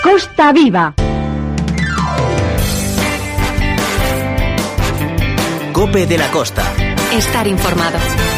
Costa Viva. COPE de la Costa. Estar informado.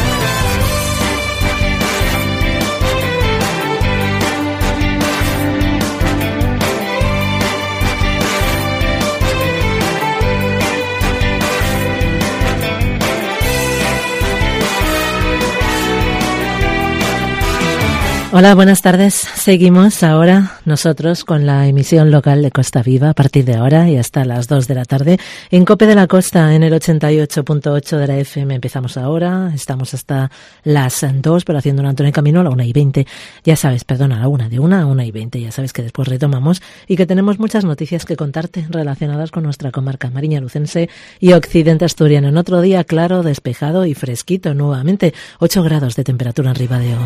Hola, buenas tardes. Seguimos ahora nosotros con la emisión local de Costa Viva a partir de ahora y hasta las 2 de la tarde en COPE de la Costa en el 88.8 de la FM. Empezamos ahora, estamos hasta las 2, pero haciendo un alto en el camino a la 1:20. Ya sabes, perdona, a la 1, de 1 a 1:20. Ya sabes que después retomamos y que tenemos muchas noticias que contarte relacionadas con nuestra comarca Mariña Lucense y Occidente Asturiano. En otro día claro, despejado y fresquito nuevamente. 8 grados de temperatura en Ribadeo.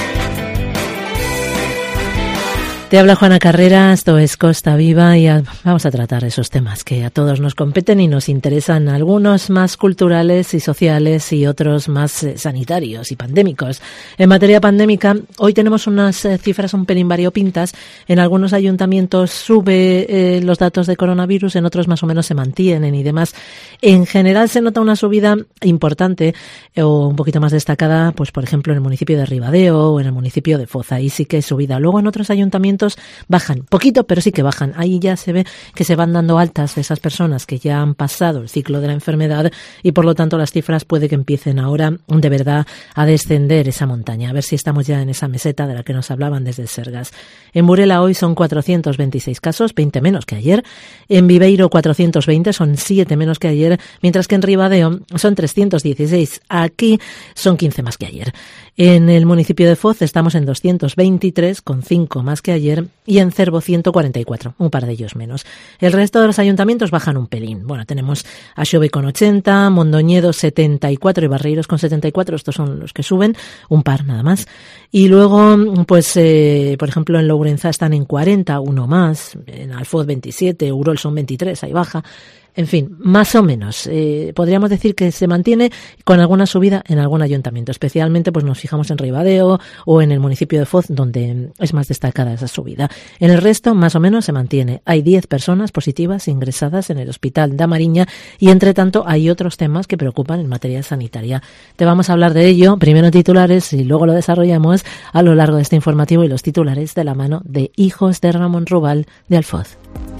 Te habla Juana Carrera, esto es Costa Viva y vamos a tratar esos temas que a todos nos competen y nos interesan, algunos más culturales y sociales y otros más sanitarios y pandémicos. En materia pandémica, hoy tenemos unas cifras un pelín variopintas. En algunos ayuntamientos sube los datos de coronavirus, en otros más o menos se mantienen y demás. En general se nota una subida importante o un poquito más destacada, pues por ejemplo en el municipio de Ribadeo o en el municipio de Foz, ahí sí que hay subida. Luego en otros ayuntamientos bajan, poquito, pero sí que bajan. Ahí ya se ve que se van dando altas de esas personas que ya han pasado el ciclo de la enfermedad y por lo tanto las cifras puede que empiecen ahora de verdad a descender esa montaña. A ver si estamos ya en esa meseta de la que nos hablaban desde el Sergas. En Burela hoy son 426 casos, 20 menos que ayer. En Viveiro 420, son 7 menos que ayer, mientras que en Ribadeo son 316. Aquí son 15 más que ayer. En el municipio de Foz estamos en 223, con 5 más que ayer, y en Cervo 144, un par de ellos menos. El resto de los ayuntamientos bajan un pelín. Bueno, tenemos a Xove con 80, Mondoñedo 74 y Barreiros con 74, estos son los que suben, un par nada más. Y luego, pues, por ejemplo, en Lourenza están en 40, uno más, en Alfoz 27, Urol son 23, ahí baja. En fin, más o menos, podríamos decir que se mantiene con alguna subida en algún ayuntamiento. Especialmente pues nos fijamos en Ribadeo o en el municipio de Foz, donde es más destacada esa subida. En el resto, más o menos, se mantiene. Hay 10 personas positivas ingresadas en el Hospital da Mariña y, entre tanto, hay otros temas que preocupan en materia sanitaria. Te vamos a hablar de ello, primero en titulares y luego lo desarrollamos a lo largo de este informativo y los titulares de la mano de Hijos de Ramón Rubal de Alfoz.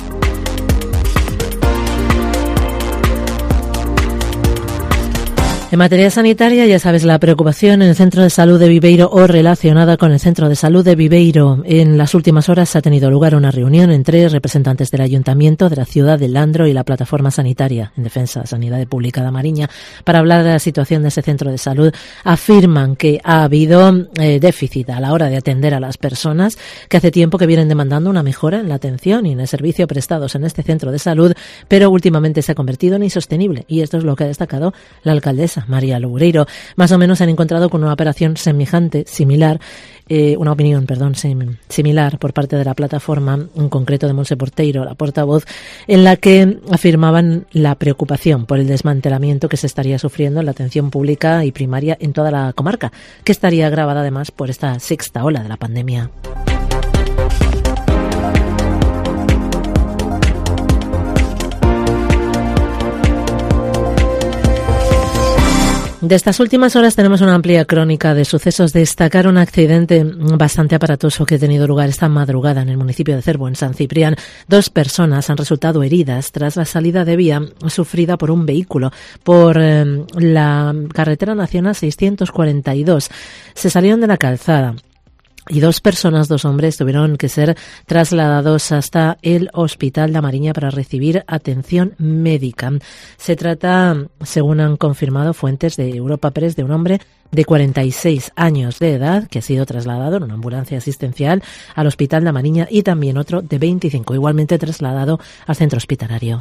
En materia sanitaria, ya sabes, la preocupación en el Centro de Salud de Viveiro o relacionada con el Centro de Salud de Viveiro. En las últimas horas ha tenido lugar una reunión entre representantes del Ayuntamiento, de la ciudad de Landro y la Plataforma Sanitaria en Defensa de Sanidad Pública da Mariña para hablar de la situación de ese centro de salud. Afirman que ha habido déficit a la hora de atender a las personas, que hace tiempo que vienen demandando una mejora en la atención y en el servicio prestados en este centro de salud, pero últimamente se ha convertido en insostenible y esto es lo que ha destacado la alcaldesa María Loureiro. Más o menos se han encontrado con una operación similar por parte de la plataforma, en concreto de Monse Porteiro, la portavoz, en la que afirmaban la preocupación por el desmantelamiento que se estaría sufriendo en la atención pública y primaria en toda la comarca, que estaría agravada además por esta sexta ola de la pandemia. De estas últimas horas tenemos una amplia crónica de sucesos. Destacar un accidente bastante aparatoso que ha tenido lugar esta madrugada en el municipio de Cervo, en San Ciprián. 2 personas han resultado heridas tras la salida de vía sufrida por un vehículo por la carretera nacional 642. Se salieron de la calzada y 2 personas, 2 hombres, tuvieron que ser trasladados hasta el Hospital da Mariña para recibir atención médica. Se trata, según han confirmado fuentes de Europa Press, de un hombre de 46 años de edad que ha sido trasladado en una ambulancia asistencial al Hospital da Mariña y también otro de 25, igualmente trasladado al centro hospitalario.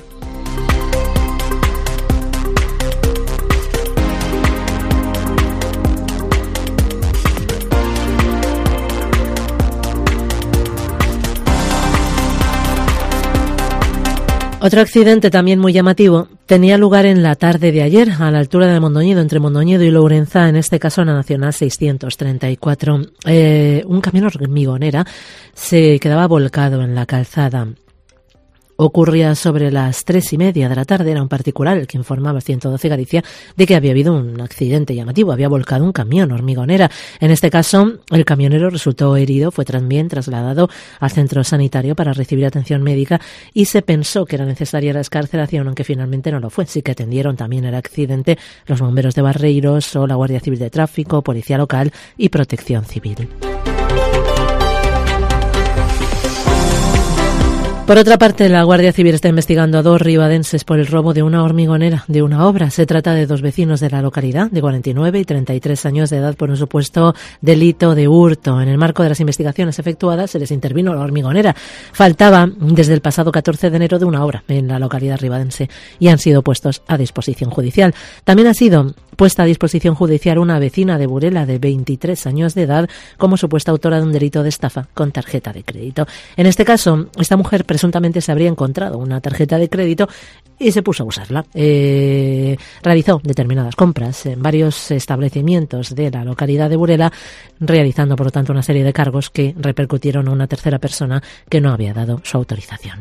Otro accidente también muy llamativo tenía lugar en la tarde de ayer, a la altura de Mondoñedo, entre Mondoñedo y Lourenza, en este caso en la Nacional 634. Un camión hormigonera se quedaba volcado en la calzada. Ocurría sobre las 3:30 de la tarde. Era un particular el que informaba a 112 Galicia de que había habido un accidente llamativo. Había volcado un camión hormigonera. En este caso, el camionero resultó herido, fue también trasladado al centro sanitario para recibir atención médica y se pensó que era necesaria la excarcelación, aunque finalmente no lo fue. Sí que atendieron también el accidente los bomberos de Barreiros o la Guardia Civil de Tráfico, Policía Local y Protección Civil. Por otra parte, la Guardia Civil está investigando a 2 ribadenses por el robo de una hormigonera de una obra. Se trata de 2 vecinos de la localidad, de 49 y 33 años de edad, por un supuesto delito de hurto. En el marco de las investigaciones efectuadas, se les intervino la hormigonera. Faltaba desde el pasado 14 de enero de una obra en la localidad ribadense y han sido puestos a disposición judicial. También ha sido puesta a disposición judicial una vecina de Burela de 23 años de edad como supuesta autora de un delito de estafa con tarjeta de crédito. En este caso, esta mujer presuntamente se habría encontrado una tarjeta de crédito y se puso a usarla. Realizó determinadas compras en varios establecimientos de la localidad de Burela, realizando por lo tanto una serie de cargos que repercutieron a una tercera persona que no había dado su autorización.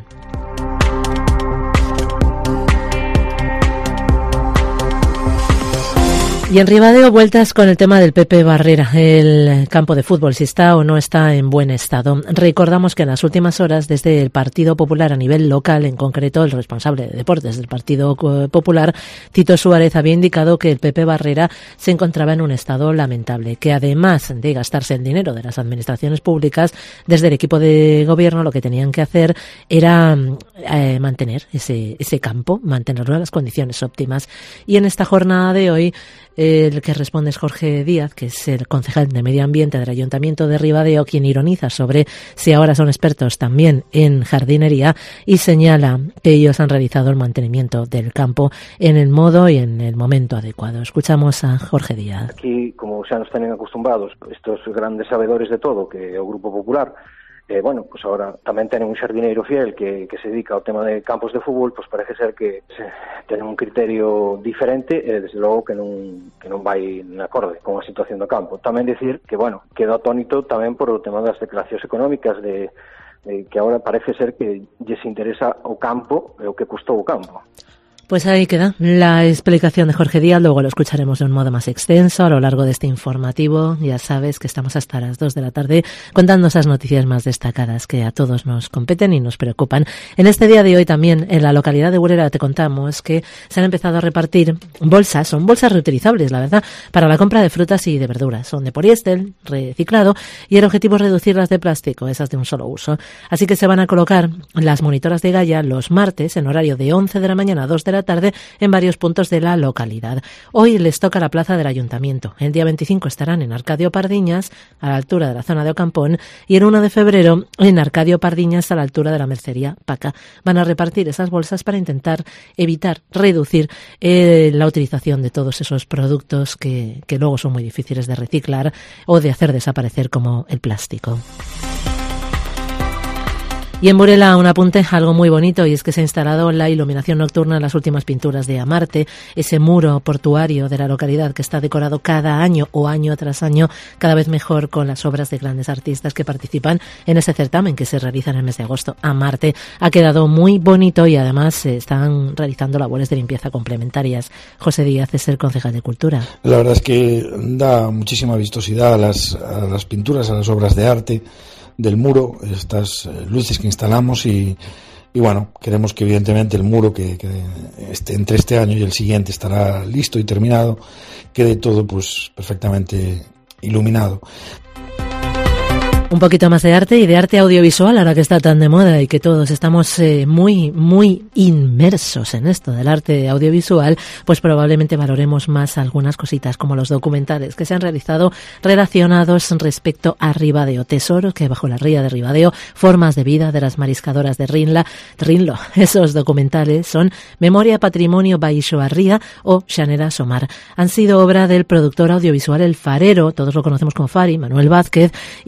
Y en Ribadeo, vueltas con el tema del Pepe Barrera, el campo de fútbol, si está o no está en buen estado. Recordamos que en las últimas horas, desde el Partido Popular a nivel local, en concreto el responsable de deportes del Partido Popular, Tito Suárez, había indicado que el Pepe Barrera se encontraba en un estado lamentable, que además de gastarse el dinero de las administraciones públicas, desde el equipo de gobierno lo que tenían que hacer era mantener ese campo, mantenerlo en las condiciones óptimas. Y en esta jornada de hoy, el que responde es Jorge Díaz, que es el concejal de Medio Ambiente del Ayuntamiento de Ribadeo, quien ironiza sobre si ahora son expertos también en jardinería y señala que ellos han realizado el mantenimiento del campo en el modo y en el momento adecuado. Escuchamos a Jorge Díaz. Aquí, como xa nos tenen acostumbrados estos grandes sabedores de todo, que é o Grupo Popular, pues ahora tamén tenen un xardineiro fiel que se dedica ao tema de campos de fútbol, pues parece ser que tenen un criterio diferente e desde logo que non vai en acorde con a situación do campo. Tamén dicir que, quedo atónito tamén por o tema das declaracións económicas de que ahora parece ser que lles interesa o campo e o que custou o campo. Pues ahí queda la explicación de Jorge Díaz, luego lo escucharemos de un modo más extenso a lo largo de este informativo. Ya sabes que estamos hasta las 2 de la tarde contando esas noticias más destacadas que a todos nos competen y nos preocupan. En este día de hoy también en la localidad de Burela te contamos que se han empezado a repartir bolsas, son bolsas reutilizables, la verdad, para la compra de frutas y de verduras. Son de poliéster, reciclado, y el objetivo es reducirlas de plástico, esas de un solo uso. Así que se van a colocar las monitoras de Gaia los martes en horario de 11 de la mañana a 2 de la tarde en varios puntos de la localidad. Hoy les toca la plaza del Ayuntamiento. El día 25 estarán en Arcadio Pardiñas, a la altura de la zona de Ocampón, y el 1 de febrero en Arcadio Pardiñas, a la altura de la Mercería Paca. Van a repartir esas bolsas para intentar evitar, reducir la utilización de todos esos productos que luego son muy difíciles de reciclar o de hacer desaparecer, como el plástico. Y en Burela un apunte, algo muy bonito, y es que se ha instalado la iluminación nocturna en las últimas pinturas de Amarte, ese muro portuario de la localidad que está decorado cada año o año tras año cada vez mejor con las obras de grandes artistas que participan en ese certamen que se realiza en el mes de agosto. Amarte ha quedado muy bonito y además se están realizando labores de limpieza complementarias. José Díaz es el concejal de Cultura. La verdad es que da muchísima vistosidad a las pinturas, a las obras de arte del muro, estas luces que instalamos y queremos que evidentemente el muro que entre este año y el siguiente estará listo y terminado, quede todo pues perfectamente iluminado. Un poquito más de arte y de arte audiovisual, ahora que está tan de moda y que todos estamos muy, muy inmersos en esto del arte audiovisual, pues probablemente valoremos más algunas cositas como los documentales que se han realizado relacionados respecto a Ribadeo, Tesoros que bajo la ría de Ribadeo, Formas de vida de las mariscadoras de Rinlo. Esos documentales son Memoria, Patrimonio baixo a ría o Xanera Somar. Han sido obra del productor audiovisual El Farero, todos lo conocemos como Fari, Manuel Vázquez, y se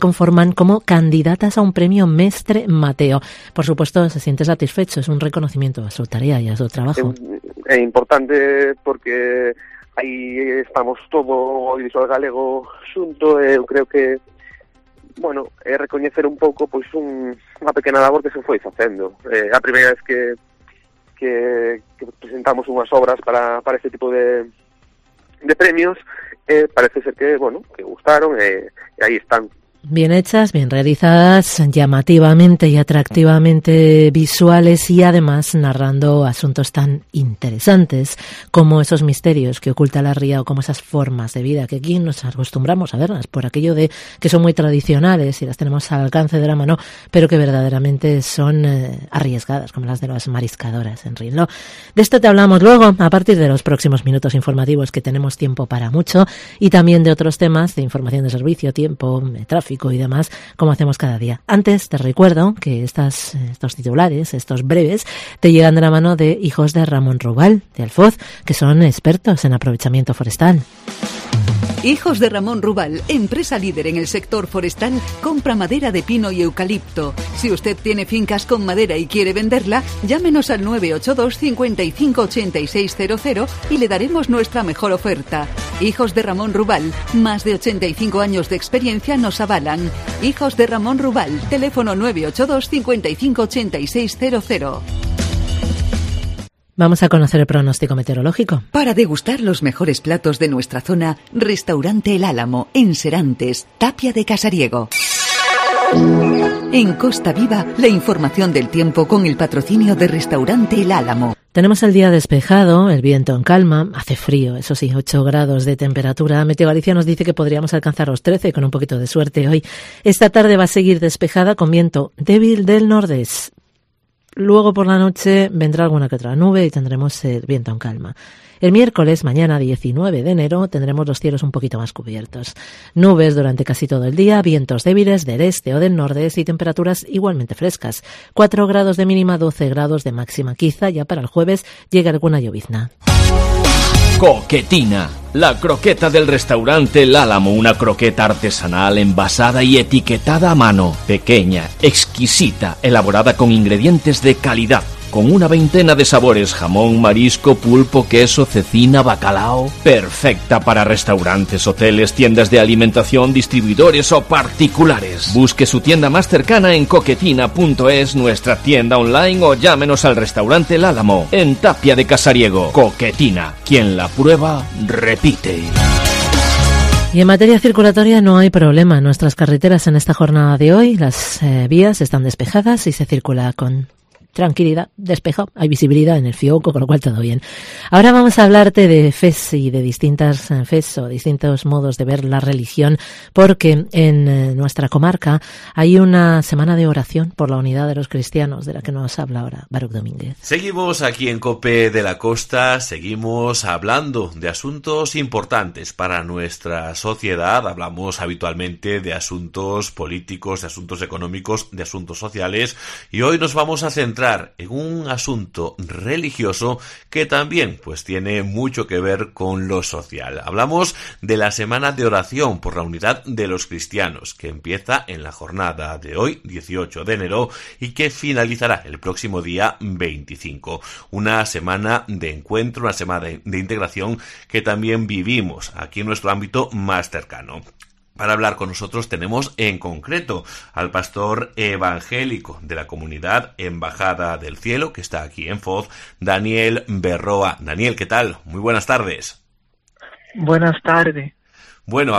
conforman como candidatas a un premio Mestre Mateo. Por supuesto, se siente satisfecho, es un reconocimiento a su tarea y a su trabajo. É importante porque aí estamos todo o audiovisual galego xunto, e eu creo que é recoñecer un pouco pois unha pequena labor que se foi facendo. A primeira vez que presentamos unhas obras para este tipo de premios, parece ser que gustaron, e aí están. Bien hechas, bien realizadas, llamativamente y atractivamente visuales y además narrando asuntos tan interesantes como esos misterios que oculta la ría o como esas formas de vida que aquí nos acostumbramos a verlas por aquello de que son muy tradicionales y las tenemos al alcance de la mano, pero que verdaderamente son arriesgadas, como las de las mariscadoras en Rinlo. De esto te hablamos luego, a partir de los próximos minutos informativos, que tenemos tiempo para mucho, y también de otros temas de información de servicio, tiempo, tráfico y demás, como hacemos cada día. Antes te recuerdo que estos titulares, estos breves, te llegan de la mano de Hijos de Ramón Rubal, de Alfoz, que son expertos en aprovechamiento forestal. Hijos de Ramón Rubal, empresa líder en el sector forestal, compra madera de pino y eucalipto. Si usted tiene fincas con madera y quiere venderla, llámenos al 982 55 8600 y le daremos nuestra mejor oferta. Hijos de Ramón Rubal, más de 85 años de experiencia nos avalan. Hijos de Ramón Rubal, teléfono 982 55 8600. Vamos a conocer el pronóstico meteorológico. Para degustar los mejores platos de nuestra zona, Restaurante El Álamo, en Serantes, Tapia de Casariego. En Costa Viva, la información del tiempo con el patrocinio de Restaurante El Álamo. Tenemos el día despejado, el viento en calma, hace frío, eso sí, 8 grados de temperatura. Meteo Galicia nos dice que podríamos alcanzar los 13 con un poquito de suerte hoy. Esta tarde va a seguir despejada con viento débil del nordeste. Luego por la noche vendrá alguna que otra nube y tendremos el viento en calma. El miércoles, mañana 19 de enero, tendremos los cielos un poquito más cubiertos. Nubes durante casi todo el día, vientos débiles del este o del nordeste y temperaturas igualmente frescas. 4 grados de mínima, 12 grados de máxima. Quizá ya para el jueves llegue alguna llovizna. Coquetina, la croqueta del restaurante El Álamo, una croqueta artesanal envasada y etiquetada a mano, pequeña, exquisita, elaborada con ingredientes de calidad, con una veintena de sabores: jamón, marisco, pulpo, queso, cecina, bacalao. Perfecta para restaurantes, hoteles, tiendas de alimentación, distribuidores o particulares. Busque su tienda más cercana en coquetina.es, nuestra tienda online, o llámenos al restaurante El Álamo, en Tapia de Casariego. Coquetina, quien la prueba, repite. Y en materia circulatoria no hay problema en nuestras carreteras en esta jornada de hoy. Las vías están despejadas y se circula con tranquilidad, despejo, hay visibilidad en el Fioco, con lo cual todo bien. Ahora vamos a hablarte de FES y de distintas FES o distintos modos de ver la religión, porque en nuestra comarca hay una semana de oración por la unidad de los cristianos, de la que nos habla ahora Baruch Domínguez. Seguimos aquí en COPE de la Costa, seguimos hablando de asuntos importantes para nuestra sociedad. Hablamos habitualmente de asuntos políticos, de asuntos económicos, de asuntos sociales, y hoy nos vamos a centrar en un asunto religioso que también pues tiene mucho que ver con lo social. Hablamos de la semana de oración por la unidad de los cristianos, que empieza en la jornada de hoy, 18 de enero, y que finalizará el próximo día 25. Una semana de encuentro, una semana de integración que también vivimos aquí en nuestro ámbito más cercano. Para hablar con nosotros tenemos en concreto al pastor evangélico de la comunidad Embajada del Cielo, que está aquí en Foz, Daniel Berroa. Daniel, ¿qué tal? Muy buenas tardes. Buenas tardes. Bueno,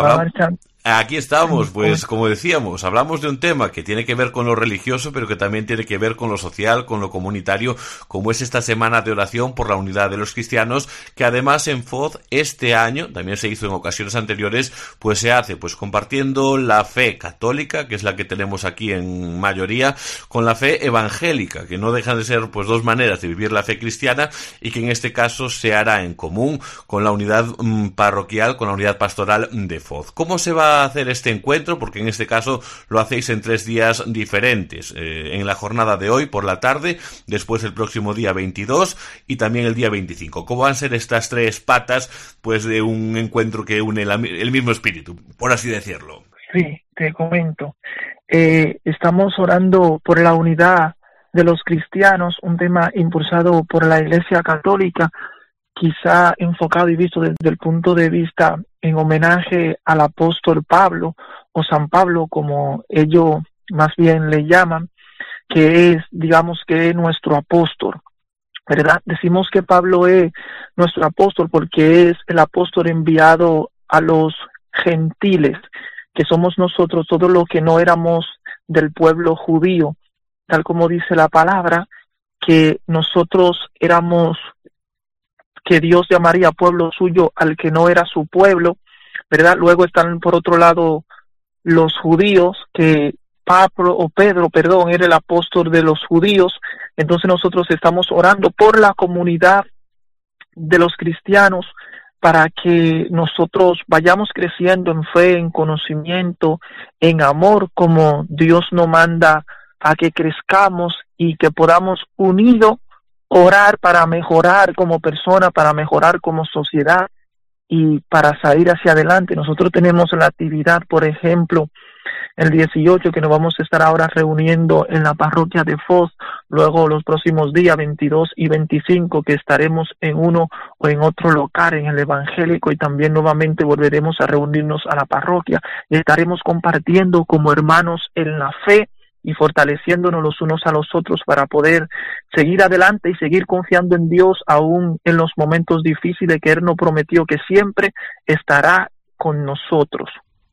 aquí estamos, pues como decíamos, hablamos de un tema que tiene que ver con lo religioso, pero que también tiene que ver con lo social, con lo comunitario, como es esta semana de oración por la unidad de los cristianos, que además en Foz este año, también se hizo en ocasiones anteriores, pues se hace pues compartiendo la fe católica, que es la que tenemos aquí en mayoría, con la fe evangélica, que no dejan de ser pues dos maneras de vivir la fe cristiana, y que en este caso se hará en común con la unidad parroquial, con la unidad pastoral de Foz. ¿Cómo se va a hacer este encuentro? Porque en este caso lo hacéis en 3 días diferentes, en la jornada de hoy por la tarde, después el próximo día 22 y también el día 25. ¿Cómo van a ser estas 3 patas pues de un encuentro que une el mismo espíritu, por así decirlo? Sí, te comento. Estamos orando por la unidad de los cristianos, un tema impulsado por la Iglesia Católica, quizá enfocado y visto desde el punto de vista en homenaje al apóstol Pablo, o San Pablo, como ellos más bien le llaman, que es, digamos, que es nuestro apóstol, ¿verdad? Decimos que Pablo es nuestro apóstol porque es el apóstol enviado a los gentiles, que somos nosotros, todo lo que no éramos del pueblo judío, tal como dice la palabra, que nosotros éramos, que Dios llamaría pueblo suyo al que no era su pueblo, ¿verdad? Luego están por otro lado los judíos, que Pedro, era el apóstol de los judíos. Entonces nosotros estamos orando por la comunidad de los cristianos para que nosotros vayamos creciendo en fe, en conocimiento, en amor, como Dios nos manda a que crezcamos, y que podamos unidos orar para mejorar como persona, para mejorar como sociedad y para salir hacia adelante. Nosotros tenemos la actividad, por ejemplo, el 18, que nos vamos a estar ahora reuniendo en la parroquia de Foz, luego los próximos días 22 y 25, que estaremos en uno o en otro local en el evangélico, y también nuevamente volveremos a reunirnos a la parroquia y estaremos compartiendo como hermanos en la fe y fortaleciéndonos los unos a los otros para poder seguir adelante y seguir confiando en Dios aún en los momentos difíciles, que Él nos prometió que siempre estará con nosotros.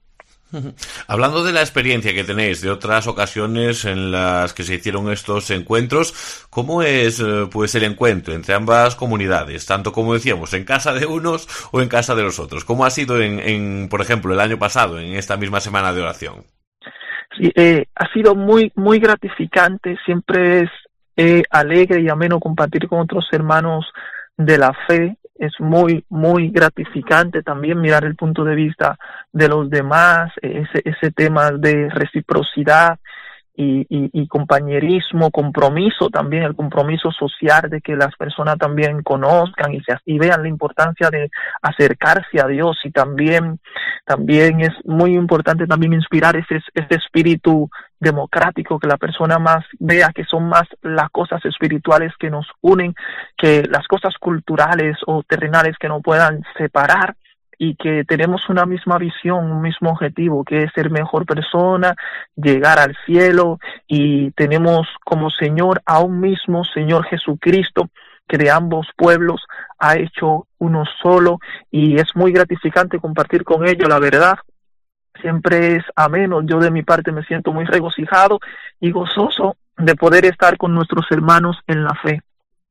Hablando de la experiencia que tenéis de otras ocasiones en las que se hicieron estos encuentros, ¿cómo es pues el encuentro entre ambas comunidades? Tanto, como decíamos, en casa de unos o en casa de los otros. ¿Cómo ha sido por ejemplo, el año pasado, en esta misma semana de oración? Sí, ha sido muy gratificante. Siempre es alegre y ameno compartir con otros hermanos de la fe. Es muy gratificante también mirar el punto de vista de los demás, ese tema de reciprocidad y compañerismo, compromiso también, el compromiso social de que las personas también conozcan y vean la importancia de acercarse a Dios. Y también es muy importante también inspirar ese espíritu democrático, que la persona más vea que son más las cosas espirituales que nos unen, que las cosas culturales o terrenales que no puedan separar, y que tenemos una misma visión, un mismo objetivo, que es ser mejor persona, llegar al cielo, y tenemos como Señor a un mismo Señor Jesucristo, que de ambos pueblos ha hecho uno solo, y es muy gratificante compartir con ellos, la verdad. Siempre es ameno. Yo de mi parte me siento muy regocijado y gozoso de poder estar con nuestros hermanos en la fe.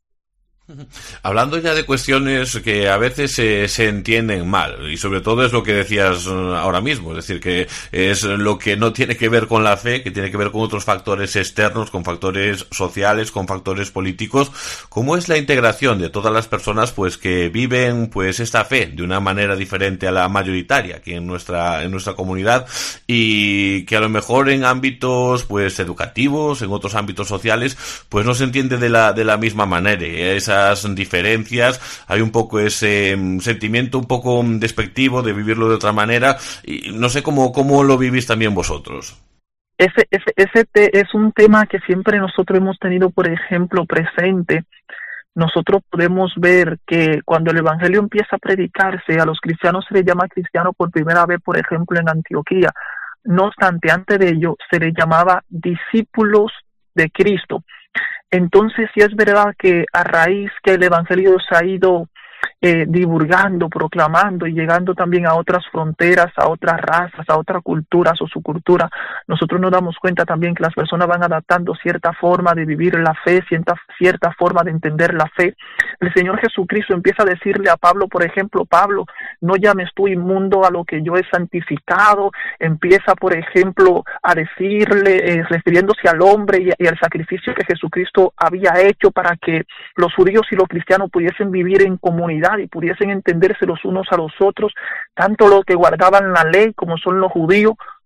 Hablando ya de cuestiones que a veces se entienden mal, y sobre todo es lo que decías ahora mismo, es decir, que es lo que no tiene que ver con la fe, que tiene que ver con otros factores externos, con factores sociales, con factores políticos. ¿Cómo es la integración de todas las personas pues que viven pues esta fe de una manera diferente a la mayoritaria aquí en nuestra comunidad, y que a lo mejor en ámbitos pues educativos, en otros ámbitos sociales, pues no se entiende de la misma manera? Esas diferencias, hay un poco ese sentimiento un poco despectivo de vivirlo de otra manera, y no sé cómo lo vivís también vosotros. Ese es un tema que siempre nosotros hemos tenido, por ejemplo, presente. Nosotros podemos ver que cuando el evangelio empieza a predicarse, a los cristianos se les llama cristianos por primera vez, por ejemplo, en Antioquía. No obstante, antes de ello se les llamaba discípulos de Cristo. Entonces sí es verdad que a raíz que el evangelio se ha ido divulgando, proclamando y llegando también a otras fronteras, a otras razas, a otras culturas o subculturas, nosotros nos damos cuenta también que las personas van adaptando cierta forma de vivir la fe, cierta forma de entender la fe. El Señor Jesucristo empieza a decirle a Pablo, por ejemplo, Pablo, no llames tú inmundo a lo que yo he santificado. Empieza, por ejemplo, a decirle, refiriéndose al hombre y al sacrificio que Jesucristo había hecho para que los judíos y los cristianos pudiesen vivir en comunidad y pudiesen entenderse los unos a los otros, tanto los que guardaban la ley como son los judíos,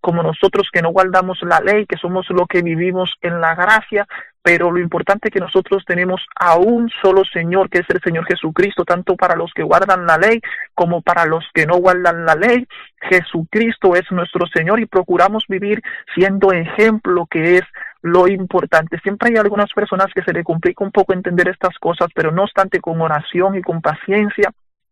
como nosotros que no guardamos la ley, que somos los que vivimos en la gracia, pero lo importante es que nosotros tenemos a un solo Señor, que es el Señor Jesucristo, tanto para los que guardan la ley como para los que no guardan la ley. Jesucristo es nuestro Señor y procuramos vivir siendo ejemplo, que es lo importante. Siempre hay algunas personas que se les complica un poco entender estas cosas, pero no obstante, con oración y con paciencia,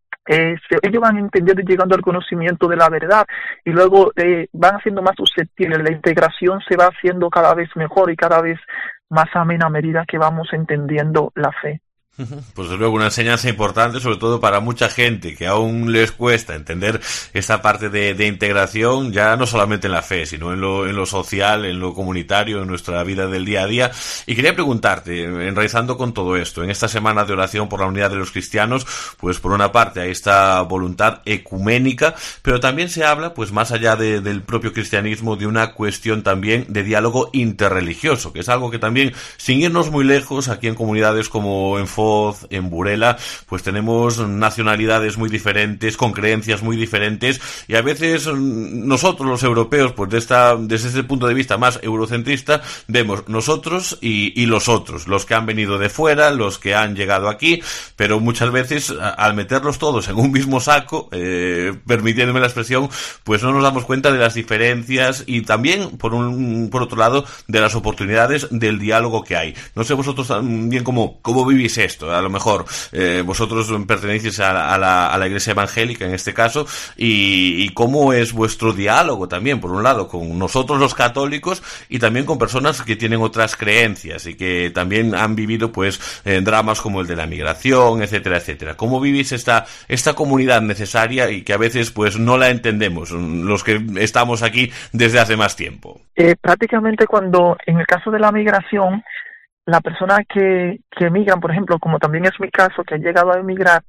ellos van entendiendo y llegando al conocimiento de la verdad, y luego van haciendo más susceptibles. La integración se va haciendo cada vez mejor y cada vez más amena a medida que vamos entendiendo la fe. Pues desde luego una enseñanza importante, sobre todo para mucha gente que aún les cuesta entender esta parte de integración, ya no solamente en la fe, sino en lo social, en lo comunitario, en nuestra vida del día a día. Y quería preguntarte, enraizando con todo esto, en esta semana de oración por la unidad de los cristianos, pues por una parte hay esta voluntad ecuménica, pero también se habla, pues más allá del propio cristianismo, de una cuestión también de diálogo interreligioso, que es algo que también, sin irnos muy lejos, aquí en comunidades como en en Burela, pues tenemos nacionalidades muy diferentes, con creencias muy diferentes, y a veces nosotros los europeos, pues desde ese punto de vista más eurocentrista, vemos nosotros y los otros, los que han venido de fuera, los que han llegado aquí, pero muchas veces al meterlos todos en un mismo saco, permitiéndome la expresión, pues no nos damos cuenta de las diferencias y también, por otro lado, de las oportunidades del diálogo que hay. No sé vosotros también cómo vivís esto. A lo mejor vosotros pertenecéis a la Iglesia Evangélica en este caso, y cómo es vuestro diálogo también, por un lado, con nosotros los católicos y también con personas que tienen otras creencias y que también han vivido pues dramas como el de la migración, etcétera, etcétera. ¿Cómo vivís esta comunidad necesaria y que a veces pues no la entendemos los que estamos aquí desde hace más tiempo? Prácticamente cuando, en el caso de la migración, la persona que emigran, por ejemplo, como también es mi caso, que ha llegado a emigrar,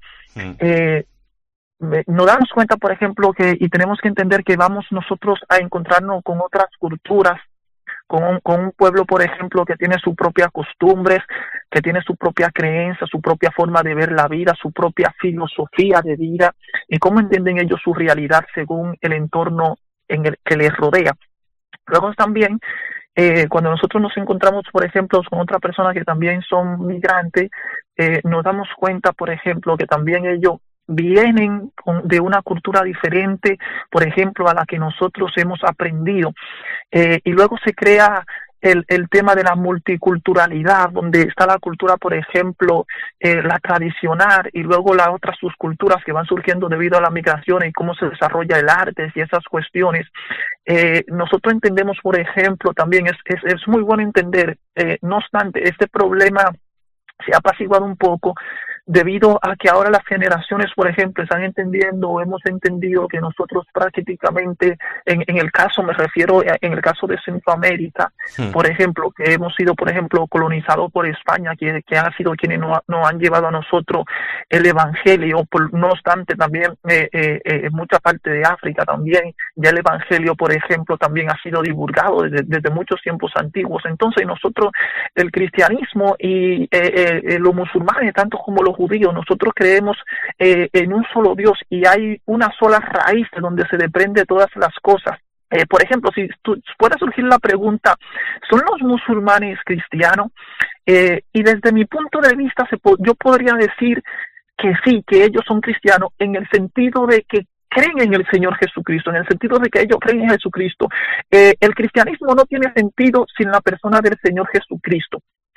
nos damos cuenta, por ejemplo, y tenemos que entender que vamos nosotros a encontrarnos con otras culturas, con un pueblo, por ejemplo, que tiene sus propias costumbres, que tiene su propia creencia, su propia forma de ver la vida, su propia filosofía de vida, y cómo entienden ellos su realidad según el entorno en el que les rodea. Luego también, cuando nosotros nos encontramos, por ejemplo, con otra persona que también son migrantes, nos damos cuenta, por ejemplo, que también ellos vienen de una cultura diferente, por ejemplo, a la que nosotros hemos aprendido. Y luego se crea el tema de la multiculturalidad, donde está la cultura, por ejemplo, la tradicional, y luego las otras subculturas que van surgiendo debido a la migración y cómo se desarrolla el arte y esas cuestiones. Nosotros entendemos, por ejemplo, también es muy bueno entender, no obstante, este problema se ha apaciguado un poco debido a que ahora las generaciones, por ejemplo, están entendiendo o hemos entendido que nosotros prácticamente, en el caso, me refiero en el caso de Centroamérica, por ejemplo, que hemos sido, por ejemplo, colonizados por España, que han sido quienes nos han llevado a nosotros el Evangelio. No obstante, también en mucha parte de África también, ya el Evangelio, por ejemplo, también ha sido divulgado desde muchos tiempos antiguos. Entonces nosotros, el cristianismo y los musulmanes, tanto como los judíos, nosotros creemos en un solo Dios y hay una sola raíz de donde se desprende todas las cosas. Por ejemplo, si puede surgir la pregunta, ¿son los musulmanes cristianos? Y desde mi punto de vista, yo podría decir que sí, que ellos son cristianos en el sentido de que creen en el Señor Jesucristo, en el sentido de que ellos creen en Jesucristo. El cristianismo no tiene sentido sin la persona del Señor Jesucristo.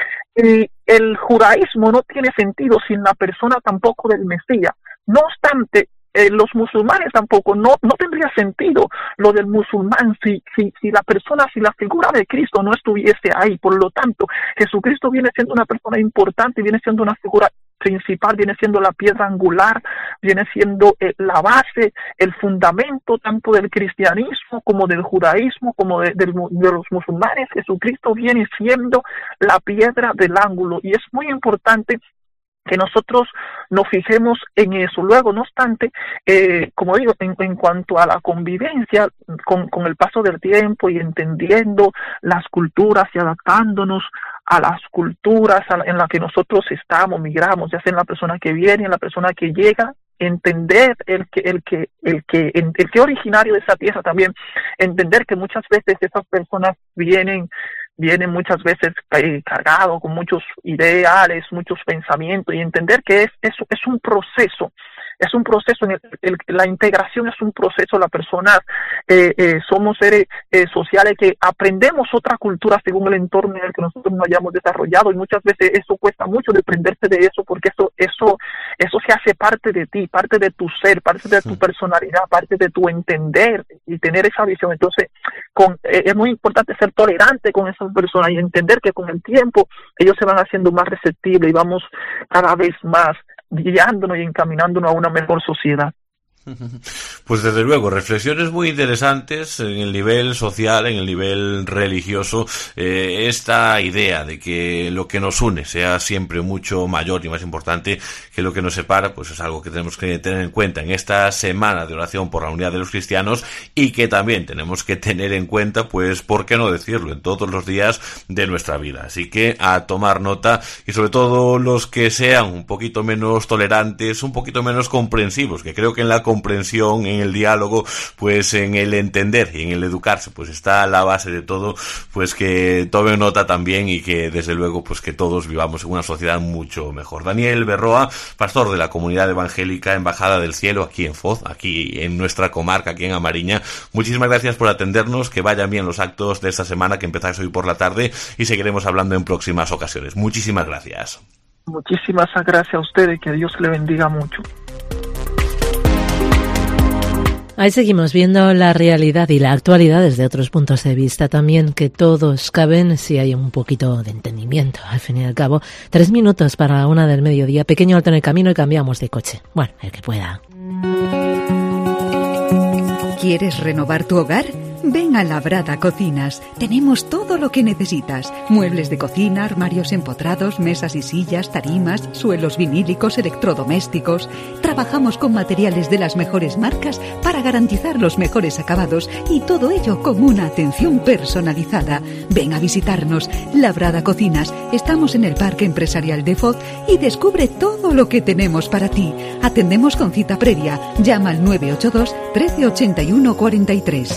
El judaísmo no tiene sentido sin la persona tampoco del Mesías. No obstante, los musulmanes tampoco, no tendría sentido lo del musulmán si la figura de Cristo no estuviese ahí. Por lo tanto, Jesucristo viene siendo una persona importante, viene siendo una figura principal, viene siendo la piedra angular, viene siendo la base, el fundamento tanto del cristianismo como del judaísmo, como de los musulmanes. Jesucristo viene siendo la piedra del ángulo y es muy importante que nosotros nos fijemos en eso. Luego, no obstante, como digo, en cuanto a la convivencia, con el paso del tiempo y entendiendo las culturas y adaptándonos a las culturas en las que nosotros estamos, migramos, ya sea en la persona que viene, en la persona que llega, entender el que originario de esa tierra también, entender que muchas veces esas personas vienen muchas veces cargados con muchos ideales, muchos pensamientos, y entender que es un proceso. Es un proceso, la integración es un proceso, las personas somos seres sociales que aprendemos otra cultura según el entorno en el que nosotros nos hayamos desarrollado, y muchas veces eso cuesta mucho desprenderse de eso, porque eso se hace parte de ti, parte de tu ser, parte de tu personalidad, parte de tu entender y tener esa visión. Entonces es muy importante ser tolerante con esas personas y entender que con el tiempo ellos se van haciendo más receptibles y vamos cada vez más guiándonos y encaminándonos a una mejor sociedad. Pues desde luego, reflexiones muy interesantes en el nivel social, en el nivel religioso, esta idea de que lo que nos une sea siempre mucho mayor y más importante que lo que nos separa, pues es algo que tenemos que tener en cuenta en esta semana de oración por la unidad de los cristianos, y que también tenemos que tener en cuenta, pues, ¿por qué no decirlo?, en todos los días de nuestra vida. Así que a tomar nota, y sobre todo los que sean un poquito menos tolerantes, un poquito menos comprensivos, que creo que en la comprensión, en el diálogo, pues en el entender y en el educarse, pues está la base de todo, pues que tomen nota también, y que desde luego pues que todos vivamos en una sociedad mucho mejor. Daniel Berroa, pastor de la Comunidad Evangélica Embajada del Cielo aquí en Foz, aquí en nuestra comarca, aquí en Amariña, muchísimas gracias por atendernos, que vayan bien los actos de esta semana que empezáis hoy por la tarde, y seguiremos hablando en próximas ocasiones. Muchísimas gracias. Muchísimas gracias a ustedes, que Dios le bendiga mucho. Ahí seguimos viendo la realidad y la actualidad desde otros puntos de vista también, que todos caben si hay un poquito de entendimiento. Al fin y al cabo, 3 minutos para 1 del mediodía, pequeño alto en el camino y cambiamos de coche. Bueno, el que pueda. ¿Quieres renovar tu hogar? Ven a Labrada Cocinas. Tenemos todo lo que necesitas. Muebles de cocina, armarios empotrados, mesas y sillas, tarimas, suelos vinílicos, electrodomésticos. Trabajamos con materiales de las mejores marcas para garantizar los mejores acabados, y todo ello con una atención personalizada. Ven a visitarnos. Labrada Cocinas. Estamos en el Parque Empresarial de Foz y descubre todo lo que tenemos para ti. Atendemos con cita previa. Llama al 982 13 81 43.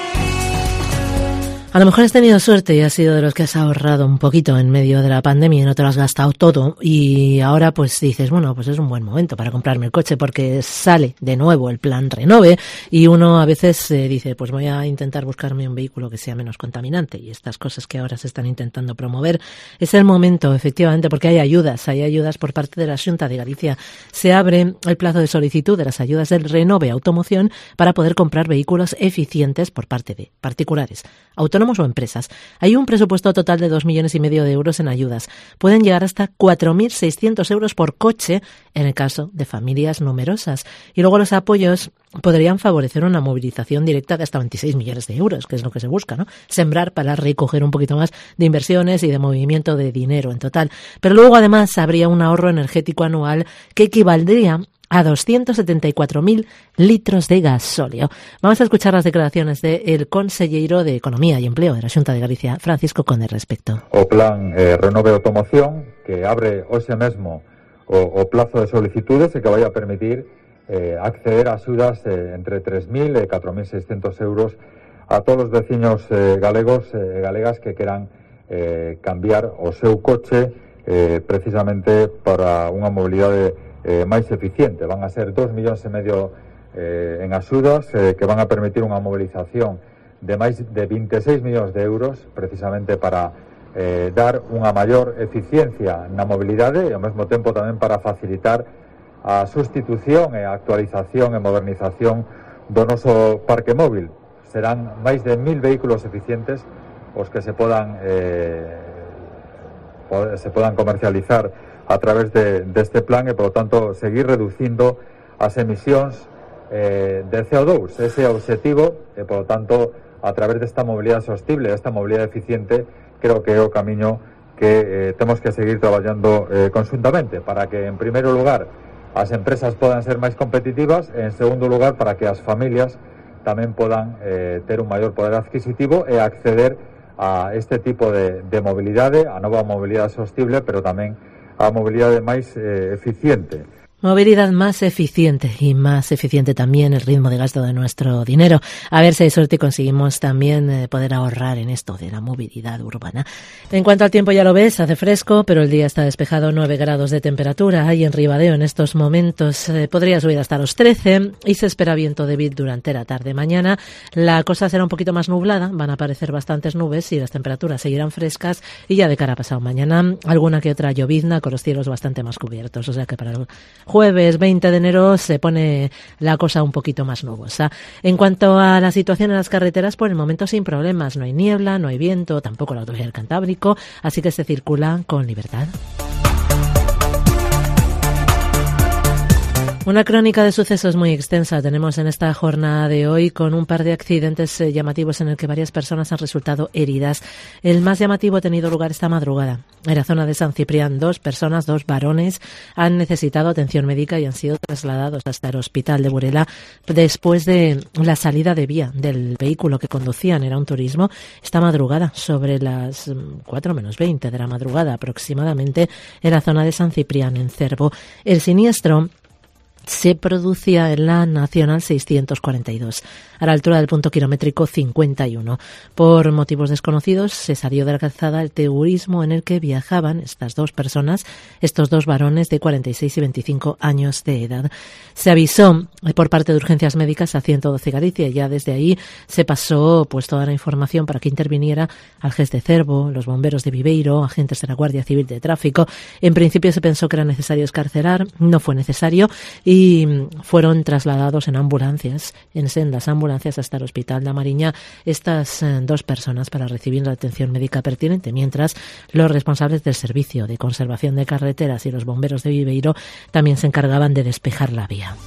A lo mejor has tenido suerte y has sido de los que has ahorrado un poquito en medio de la pandemia y no te lo has gastado todo, y ahora pues dices, bueno, pues es un buen momento para comprarme el coche porque sale de nuevo el plan Renove, y uno a veces dice, pues voy a intentar buscarme un vehículo que sea menos contaminante, y estas cosas que ahora se están intentando promover. Es el momento, efectivamente, porque hay ayudas por parte de la Xunta de Galicia. Se abre el plazo de solicitud de las ayudas del Renove Automoción para poder comprar vehículos eficientes por parte de particulares, autónomos o empresas. Hay un presupuesto total de 2,5 millones de euros en ayudas. Pueden llegar hasta 4.600 euros por coche en el caso de familias numerosas. Y luego los apoyos podrían favorecer una movilización directa de hasta 26 millones de euros, que es lo que se busca, ¿no? Sembrar para recoger un poquito más de inversiones y de movimiento de dinero en total. Pero luego además habría un ahorro energético anual que equivaldría a 274.000 litros de gasóleo. Vamos a escuchar las declaraciones del conselleiro de Economía y Empleo de la Xunta de Galicia, Francisco Conde, respecto. O plan Renove Automoción, que abre hoxe mesmo o plazo de solicitudes e que vai a permitir acceder a axudas entre 3.000 e 4.600 euros a todos os veciños galegos e galegas que queran cambiar o seu coche precisamente para unha mobilidade máis eficiente. Van a ser 2,5 millones en axudas que van a permitir unha movilización de máis de 26 millóns de euros precisamente para dar unha maior eficiencia na mobilidade e ao mesmo tempo tamén para facilitar a sustitución e a actualización e modernización do noso parque móvil. Serán máis de 1.000 vehículos eficientes os que se podan comercializar a través deste plan, e, por lo tanto, seguir reducindo as emisións de CO2. Ese é o objetivo, e, por lo tanto, a través desta mobilidade sostible, esta mobilidade eficiente, creo que é o camiño que temos que seguir traballando conjuntamente, para que, en primeiro lugar, as empresas podan ser máis competitivas, e, en segundo lugar, para que as familias tamén podan ter un maior poder adquisitivo e acceder a este tipo de mobilidade, a nova mobilidade sostible, pero tamén a mobilidade máis eficiente. Movilidad más eficiente y más eficiente también el ritmo de gasto de nuestro dinero. A ver si hay suerte y conseguimos también poder ahorrar en esto de la movilidad urbana. En cuanto al tiempo, ya lo ves, hace fresco, pero el día está despejado, 9 grados de temperatura. Hay en Ribadeo en estos momentos, podría subir hasta los 13 y se espera viento débil durante la tarde. Mañana la cosa será un poquito más nublada, van a aparecer bastantes nubes y las temperaturas seguirán frescas, y ya de cara a pasado mañana alguna que otra llovizna con los cielos bastante más cubiertos. O sea que para el jueves 20 de enero se pone la cosa un poquito más nubosa. En cuanto a la situación en las carreteras, por el momento sin problemas. No hay niebla, no hay viento, tampoco la autovía del Cantábrico, así que se circula con libertad. Una crónica de sucesos muy extensa tenemos en esta jornada de hoy, con un par de accidentes llamativos en el que varias personas han resultado heridas. El más llamativo ha tenido lugar esta madrugada. En la zona de San Ciprián, 2 personas, 2 varones, han necesitado atención médica y han sido trasladados hasta el hospital de Burela después de la salida de vía del vehículo que conducían. Era un turismo esta madrugada, sobre las 4 menos 20 de la madrugada aproximadamente, en la zona de San Ciprián, en Cervo. El siniestro se producía en la Nacional 642, a la altura del punto kilométrico 51. Por motivos desconocidos se salió de la calzada el turismo en el que viajaban estas 2 personas, estos 2 varones de 46 y 25 años de edad. Se avisó por parte de Urgencias Médicas a 112 Galicia, y ya desde ahí se pasó pues toda la información para que interviniera al GES de Cervo, los bomberos de Viveiro, agentes de la Guardia Civil de Tráfico. En principio se pensó que era necesario excarcerar, no fue necesario, y fueron trasladados en ambulancias, en sendas ambulancias, hasta el Hospital de Amariña, estas 2 personas, para recibir la atención médica pertinente, mientras los responsables del Servicio de Conservación de Carreteras y los bomberos de Viveiro también se encargaban de despejar la vía.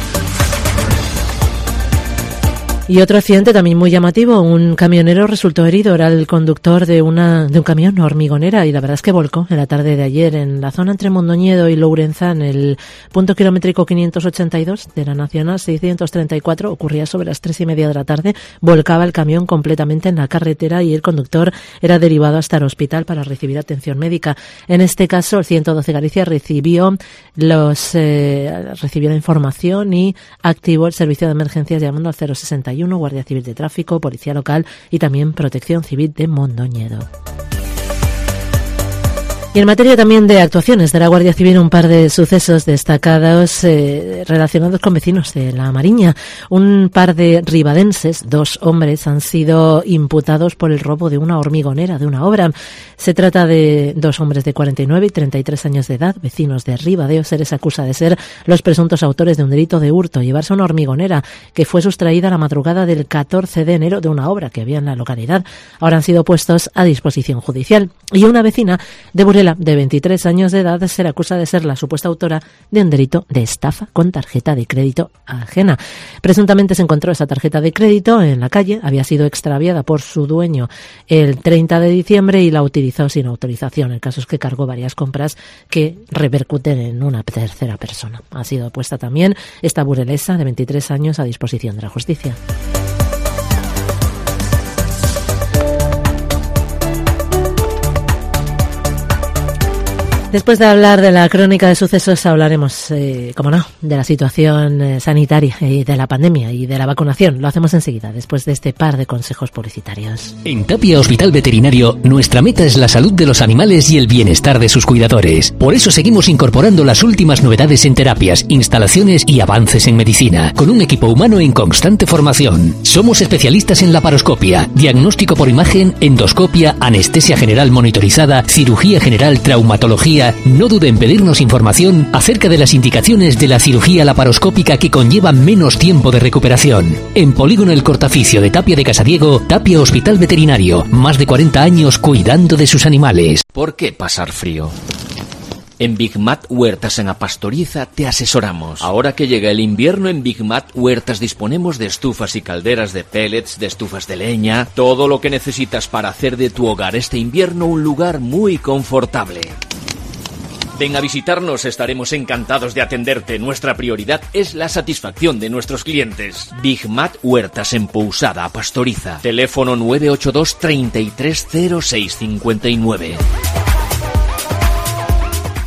Y otro accidente también muy llamativo, un camionero resultó herido, era el conductor de un camión, una hormigonera, y la verdad es que volcó en la tarde de ayer en la zona entre Mondoñedo y Lourenza, en el punto kilométrico 582 de la Nacional 634, ocurría sobre las 3:30 de la tarde, volcaba el camión completamente en la carretera y el conductor era derivado hasta el hospital para recibir atención médica. En este caso, el 112 Galicia recibió la información y activó el servicio de emergencias llamando al 061, Guardia Civil de Tráfico, Policía Local y también Protección Civil de Mondoñedo. Y en materia también de actuaciones de la Guardia Civil, un par de sucesos destacados relacionados con vecinos de La Mariña. Un par de ribadenses, 2 hombres, han sido imputados por el robo de una hormigonera, de una obra. Se trata de 2 hombres de 49 y 33 años de edad, vecinos de Ribadeo. Se les acusa de ser los presuntos autores de un delito de hurto, llevarse una hormigonera que fue sustraída la madrugada del 14 de enero de una obra que había en la localidad. Ahora han sido puestos a disposición judicial. Y una vecina de Burela, de 23 años de edad, se le acusa de ser la supuesta autora de un delito de estafa con tarjeta de crédito ajena. Presuntamente se encontró esa tarjeta de crédito en la calle, había sido extraviada por su dueño el 30 de diciembre y la utilizó sin autorización. El caso es que cargó varias compras que repercuten en una tercera persona. Ha sido puesta también esta burelesa de 23 años a disposición de la justicia. Después de hablar de la crónica de sucesos, hablaremos, como no, de la situación sanitaria y de la pandemia y de la vacunación. Lo hacemos enseguida, después de este par de consejos publicitarios. En Tapia Hospital Veterinario, nuestra meta es la salud de los animales y el bienestar de sus cuidadores. Por eso seguimos incorporando las últimas novedades en terapias, instalaciones y avances en medicina, con un equipo humano en constante formación. Somos especialistas en laparoscopia, diagnóstico por imagen, endoscopia, anestesia general monitorizada, cirugía general, traumatología. No dude en pedirnos información acerca de las indicaciones de la cirugía laparoscópica que conlleva menos tiempo de recuperación. En Polígono El Cortaficio de Tapia de Casadiego, Tapia Hospital Veterinario. Más de 40 años cuidando de sus animales. ¿Por qué pasar frío? En Big Mat Huertas en Apastoriza te asesoramos. Ahora que llega el invierno, en Big Mat Huertas disponemos de estufas y calderas de pellets, de estufas de leña, todo lo que necesitas para hacer de tu hogar este invierno un lugar muy confortable. Ven a visitarnos, estaremos encantados de atenderte. Nuestra prioridad es la satisfacción de nuestros clientes. Big Mat Huertas en Pousada, Pastoriza. Teléfono 982 330659.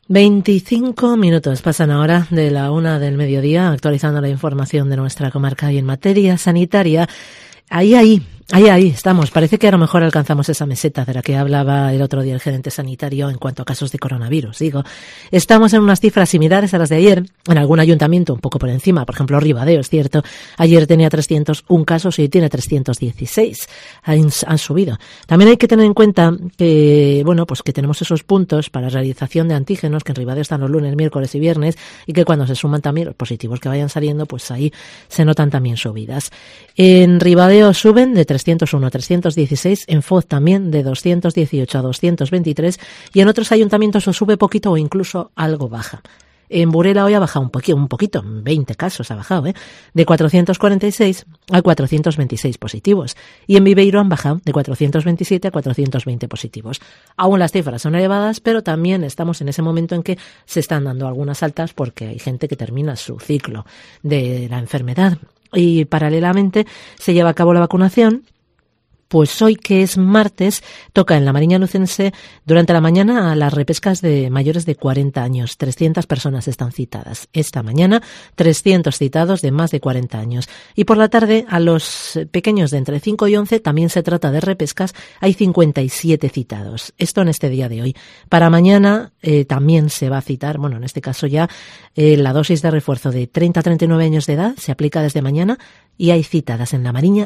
25 minutos pasan ahora de la 1 del mediodía, actualizando la información de nuestra comarca y en materia sanitaria. Ahí estamos. Parece que a lo mejor alcanzamos esa meseta de la que hablaba el otro día el gerente sanitario en cuanto a casos de coronavirus. Digo, estamos en unas cifras similares a las de ayer, en algún ayuntamiento un poco por encima. Por ejemplo, Ribadeo, es cierto. Ayer tenía 301 casos y hoy tiene 316. Han subido. También hay que tener en cuenta que, pues que tenemos esos puntos para realización de antígenos, que en Ribadeo están los lunes, miércoles y viernes, y que cuando se suman también los positivos que vayan saliendo, pues ahí se notan también subidas. En Ribadeo suben de 301 a 316, en Foz también de 218 a 223 y en otros ayuntamientos o sube poquito o incluso algo baja. En Burela hoy ha bajado un poquito, 20 casos ha bajado, de 446 a 426 positivos. Y en Viveiro han bajado de 427 a 420 positivos. Aún las cifras son elevadas, pero también estamos en ese momento en que se están dando algunas altas porque hay gente que termina su ciclo de la enfermedad. Y paralelamente se lleva a cabo la vacunación. Pues hoy, que es martes, toca en la Mariña Lucense durante la mañana a las repescas de mayores de 40 años. 300 personas están citadas. Esta mañana, 300 citados de más de 40 años. Y por la tarde, a los pequeños de entre 5 y 11, también se trata de repescas, hay 57 citados. Esto en este día de hoy. Para mañana también se va a citar, en este caso ya, la dosis de refuerzo de 30 a 39 años de edad se aplica desde mañana y hay citadas en la Mariña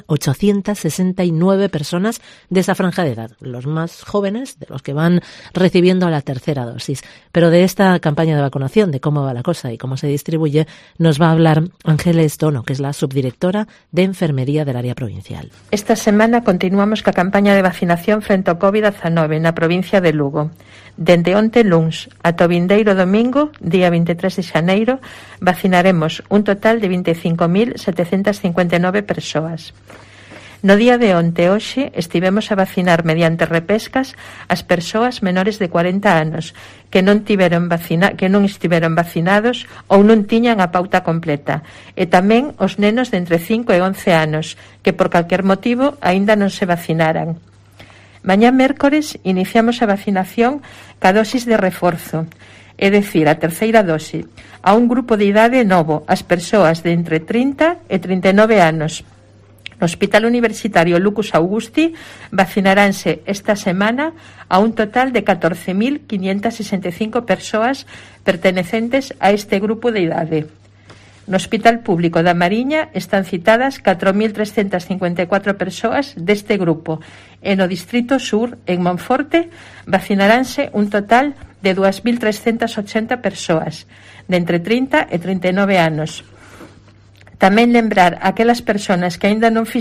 869 personas de esa franja de edad, los más jóvenes, de los que van recibiendo la tercera dosis. Pero de esta campaña de vacunación, de cómo va la cosa y cómo se distribuye, nos va a hablar Ángeles Dono, que es la subdirectora de Enfermería del área provincial. Esta semana continuamos ca campaña de vacinación frente ao COVID-19 na provincia de Lugo. Dende onte luns ata o vindeiro domingo, día 23 de xaneiro, vacinaremos un total de 25.759 persoas. No día de onte hoxe estivemos a vacinar mediante repescas as persoas menores de 40 anos que non estiveron vacinados ou non tiñan a pauta completa, e tamén os nenos de entre 5 e 11 anos que por calquer motivo aínda non se vacinaran. Mañá mércores iniciamos a vacinación ca dosis de reforzo, é dicir, a terceira dose, a un grupo de idade novo, as persoas de entre 30 e 39 anos. No Hospital Universitario Lucus Augusti vacinaránse esta semana a un total de 14.565 persoas pertenecentes a este grupo de idade. No Hospital Público da Mariña están citadas 4.354 persoas deste grupo e no Distrito Sur, en Monforte, vacinaránse un total de 2.380 persoas de entre 30 e 39 anos. Tamén lembrar a aquelas persoas que aínda non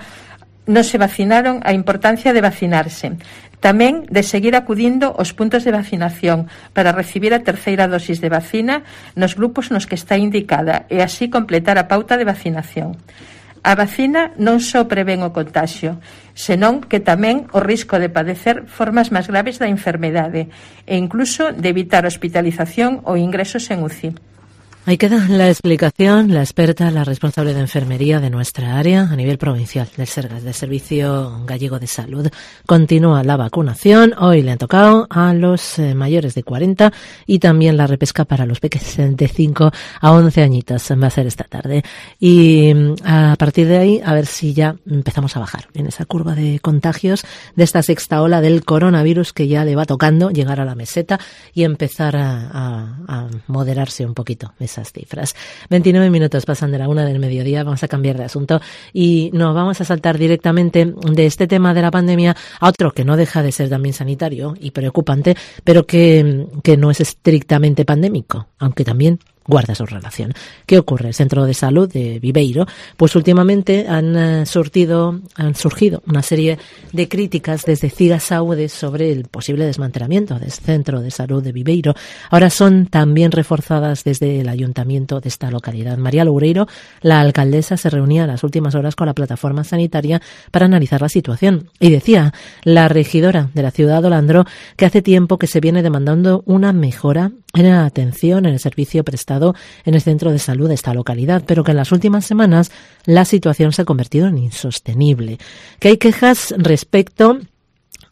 se vacinaron a importancia de vacinarse. Tamén de seguir acudindo aos puntos de vacinación para recibir a terceira dosis de vacina nos grupos nos que está indicada e así completar a pauta de vacinación. A vacina non só prevén o contaxio, senón que tamén o risco de padecer formas máis graves da enfermedade e incluso de evitar hospitalización ou ingresos en UCI. Ahí queda la explicación, la experta, la responsable de enfermería de nuestra área a nivel provincial del SERGAS, del Servicio Gallego de Salud. Continúa la vacunación. Hoy le han tocado a los mayores de 40 y también la repesca para los pequeños de 5 a 11 añitos. Va a ser esta tarde. Y a partir de ahí, a ver si ya empezamos a bajar en esa curva de contagios de esta sexta ola del coronavirus que ya le va tocando llegar a la meseta y empezar a moderarse un poquito esas cifras. 29 minutos pasan de la 1 del mediodía, vamos a cambiar de asunto y nos vamos a saltar directamente de este tema de la pandemia a otro que no deja de ser también sanitario y preocupante, pero que no es estrictamente pandémico, aunque también guarda su relación. ¿Qué ocurre? El Centro de Salud de Viveiro, pues últimamente han surgido una serie de críticas desde Cigasaude sobre el posible desmantelamiento del Centro de Salud de Viveiro. Ahora son también reforzadas desde el ayuntamiento de esta localidad. María Loureiro, la alcaldesa, se reunía a las últimas horas con la plataforma sanitaria para analizar la situación. Y decía la regidora de la ciudad de Olandro que hace tiempo que se viene demandando una mejora en la atención, en el servicio prestado en el centro de salud de esta localidad, pero que en las últimas semanas la situación se ha convertido en insostenible. Que hay quejas respecto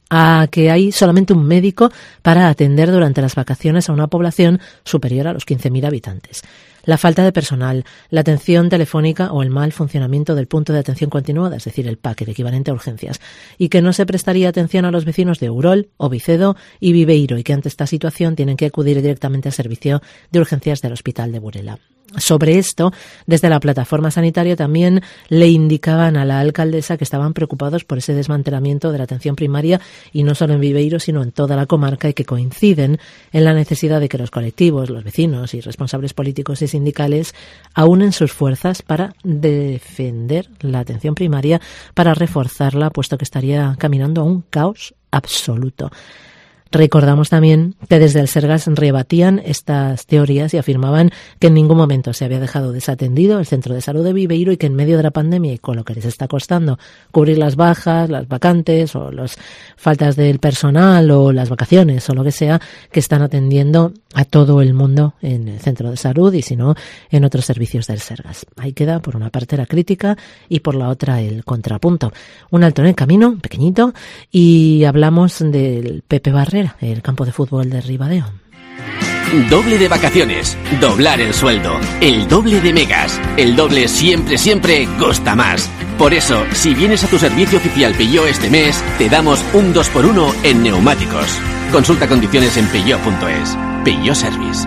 a que hay solamente un médico para atender durante las vacaciones a una población superior a los 15.000 habitantes. La falta de personal, la atención telefónica o el mal funcionamiento del punto de atención continuada, es decir, el PAC, el equivalente a urgencias, y que no se prestaría atención a los vecinos de Urol, Ovicedo y Viveiro, y que ante esta situación tienen que acudir directamente al servicio de urgencias del Hospital de Burela. Sobre esto, desde la plataforma sanitaria también le indicaban a la alcaldesa que estaban preocupados por ese desmantelamiento de la atención primaria, y no solo en Viveiro, sino en toda la comarca, y que coinciden en la necesidad de que los colectivos, los vecinos y responsables políticos y sindicales aúnen sus fuerzas para defender la atención primaria, para reforzarla, puesto que estaría caminando a un caos absoluto. Recordamos también que desde el Sergas rebatían estas teorías y afirmaban que en ningún momento se había dejado desatendido el centro de salud de Viveiro, y que en medio de la pandemia, y con lo que les está costando cubrir las bajas, las vacantes o las faltas del personal o las vacaciones o lo que sea, que están atendiendo a todo el mundo en el centro de salud y si no en otros servicios del Sergas. Ahí queda por una parte la crítica y por la otra el contrapunto. Un alto en el camino, pequeñito, y hablamos del Pepe Barrera, el campo de fútbol de Ribadeo. Doble de vacaciones, doblar el sueldo, el doble de megas, el doble siempre gusta más. Por eso, si vienes a tu servicio oficial Peugeot este mes, te damos un 2x1 en neumáticos. Consulta condiciones en peugeot.es. Peugeot Service.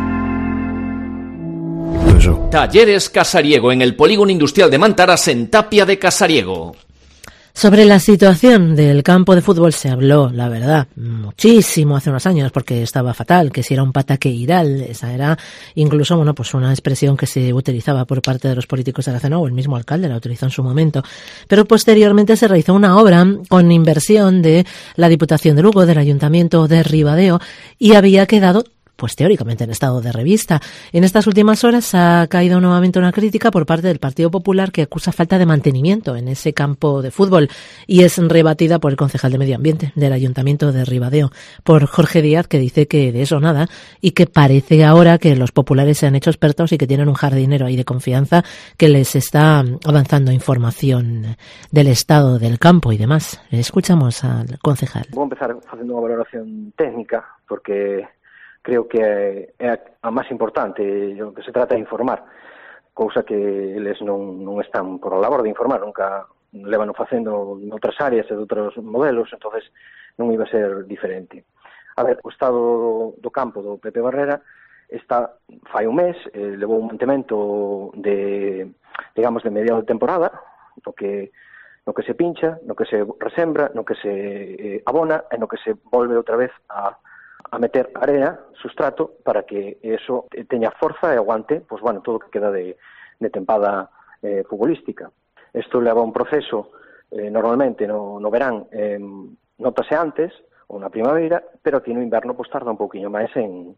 Talleres Casariego en el Polígono Industrial de Mantaras, en Tapia de Casariego. Sobre la situación del campo de fútbol se habló, la verdad, muchísimo hace unos años, porque estaba fatal, que si era un pataqueiral. Esa era incluso, pues una expresión que se utilizaba por parte de los políticos de la zona, o el mismo alcalde la utilizó en su momento. Pero posteriormente se realizó una obra con inversión de la Diputación de Lugo, del Ayuntamiento de Ribadeo, y había quedado pues teóricamente en estado de revista. En estas últimas horas ha caído nuevamente una crítica por parte del Partido Popular, que acusa falta de mantenimiento en ese campo de fútbol, y es rebatida por el concejal de Medio Ambiente del Ayuntamiento de Ribadeo, por Jorge Díaz, que dice que de eso nada, y que parece ahora que los populares se han hecho expertos y que tienen un jardinero ahí de confianza que les está avanzando información del estado del campo y demás. Escuchamos al concejal. Vou empezar facendo unha valoración técnica, porque creo que é a máis importante. O que se trata de informar, cousa que eles non están por a labor de informar, nunca levan facendo noutras áreas e de outros modelos, entonces non iba a ser diferente. A ver, o estado do campo do Pepe Barrera está fai un mes, levou un mantemento de, digamos, de mediado de temporada, no que se pincha, no que se resembra, no que se abona e no que se volve outra vez a meter area, sustrato, para que eso teña forza e aguante, pues bueno, todo o que queda de tempada futbolística. Isto leva un proceso, normalmente no verán, notase antes, ou na primavera, pero aquí no inverno pues tarda un pouquiño máis en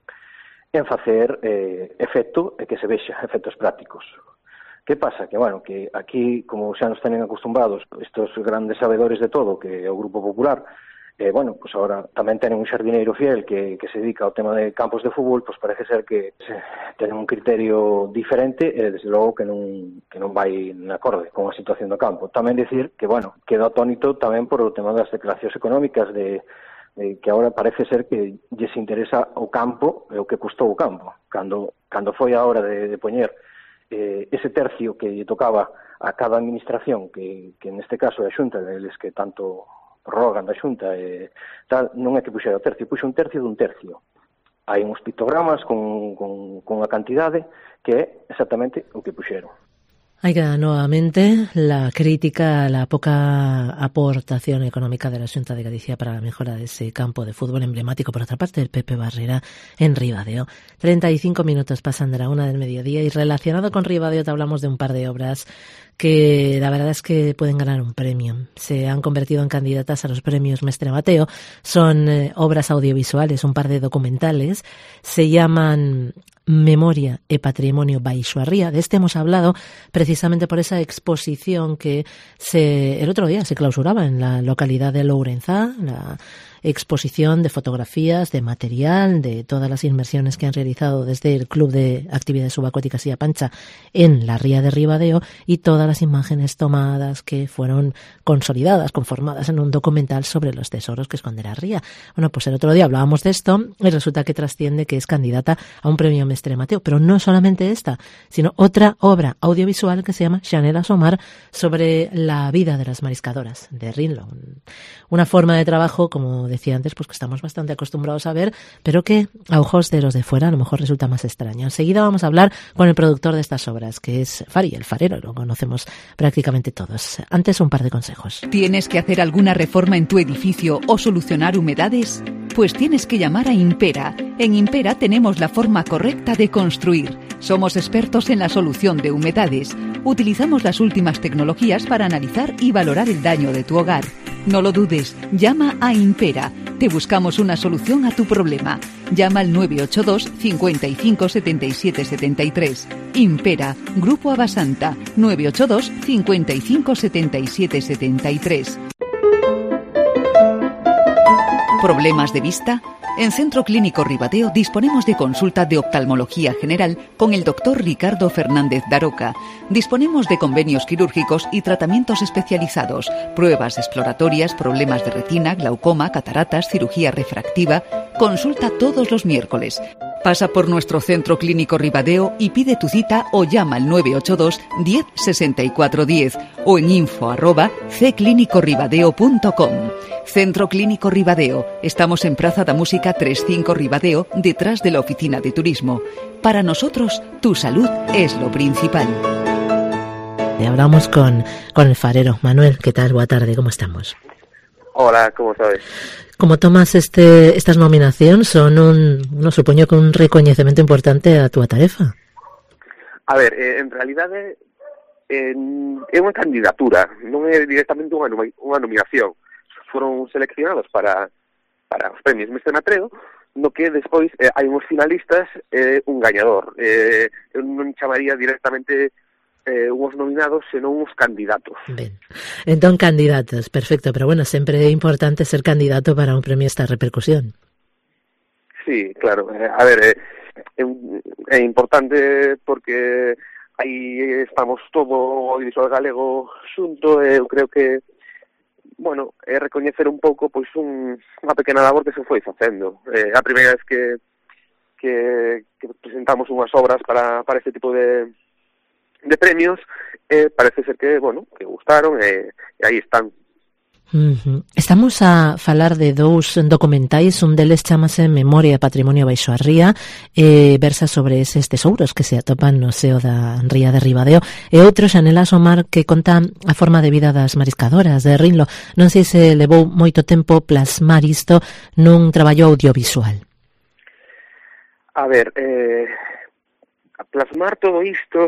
facer efecto e que se vexa, efectos prácticos. Que pasa? Que, bueno, que aquí, como xa nos tenen acostumbrados estos grandes sabedores de todo, que é o Grupo Popular, pues ahora tamén tenen un xardineiro fiel que se dedica ao tema de campos de fútbol, pues parece ser que tenen un criterio diferente e desde logo que non vai en acorde con a situación do campo. Tamén dicir que, bueno, quedo atónito tamén por o tema das declaracións económicas de que agora parece ser que lles interesa o campo e o que custou o campo. Cando foi a hora de poñer ese tercio que lle tocaba a cada administración, que neste caso é a Xunta, deles que tanto rogan da Xunta, tal, non é que puxera o tercio, puxo un tercio dun tercio. Hai uns pictogramas con a cantidade que é exactamente o que puxeron. Ahí queda nuevamente la crítica a la poca aportación económica de la Xunta de Galicia para la mejora de ese campo de fútbol emblemático, por otra parte, el Pepe Barrera en Ribadeo. 35 minutos pasan de la 1 del mediodía, y relacionado con Ribadeo te hablamos de un par de obras que la verdad es que pueden ganar un premio. Se han convertido en candidatas a los premios Mestre Mateo. Son obras audiovisuales, un par de documentales. Se llaman Memoria e Patrimonio Baixo a Ría. De este hemos hablado precisamente por esa exposición que el otro día se clausuraba en la localidad de Lourenzá, exposición de fotografías, de material, de todas las inmersiones que han realizado desde el Club de Actividades Subacuáticas Illa Pancha en la ría de Ribadeo, y todas las imágenes tomadas que fueron consolidadas, conformadas en un documental sobre los tesoros que esconde la ría. Bueno, pues el otro día hablábamos de esto y resulta que trasciende que es candidata a un premio Mestre Mateo, pero no solamente esta, sino otra obra audiovisual que se llama Chanel Asomar, sobre la vida de las mariscadoras de Rinlo. Una forma de trabajo, como decía antes, pues que estamos bastante acostumbrados a ver, pero que a ojos de los de fuera a lo mejor resulta más extraño. Enseguida vamos a hablar con el productor de estas obras, que es Fari, el farero, lo conocemos prácticamente todos. Antes, un par de consejos. ¿Tienes que hacer alguna reforma en tu edificio o solucionar humedades? Pues tienes que llamar a Impera. En Impera tenemos la forma correcta de construir. Somos expertos en la solución de humedades. Utilizamos las últimas tecnologías para analizar y valorar el daño de tu hogar. No lo dudes, llama a Impera. Te buscamos una solución a tu problema. Llama al 982 55 77 73. Impera, Grupo Abasanta, 982 55 77 73. ¿Problemas de vista? En Centro Clínico Ribadeo disponemos de consulta de oftalmología general con el doctor Ricardo Fernández Daroca. Disponemos de convenios quirúrgicos y tratamientos especializados, pruebas exploratorias, problemas de retina, glaucoma, cataratas, cirugía refractiva. Consulta todos los miércoles. Pasa por nuestro Centro Clínico Ribadeo y pide tu cita o llama al 982 10 64 10 o en info@cclinicoribadeo.com. Centro Clínico Ribadeo. Estamos en Praza da Música 35 Ribadeo, detrás de la oficina de turismo. Para nosotros, tu salud es lo principal. Y hablamos con el farero. Manuel, ¿qué tal? Boa tarde, ¿cómo estamos? Hola, ¿cómo sabes? Como tomas estas nominacións son supoño que un recoñecemento importante a túa tarefa. A ver, en realidade é unha candidatura, non é directamente unha nominación. Foron seleccionados para os premios Mestre Mateo, no que despois hai uns finalistas e un gañador. Eu non chamaría directamente uns nominados, senón uns candidatos. Ben, entón candidatos, perfecto, pero bueno, sempre é importante ser candidato para un premio esta repercusión. Sí, claro, a ver, é importante porque aí estamos todo o audiovisual galego xunto, eu creo que, bueno, é recoñecer un pouco pois unha pequena labor que se foi facendo. A primeira vez que presentamos unhas obras para este tipo de premios, parece ser que, bueno, que gustaron e aí están. Estamos a falar de dous documentais, un deles chamase Memoria e Patrimonio baixo a ría, versa sobre eses tesouros que se atopan no seo da ría de Ribadeo, e outro, Chanel Asomar, que conta a forma de vida das mariscadoras de Rinlo. Non sei se levou moito tempo plasmar isto nun traballo audiovisual. A ver, a plasmar todo isto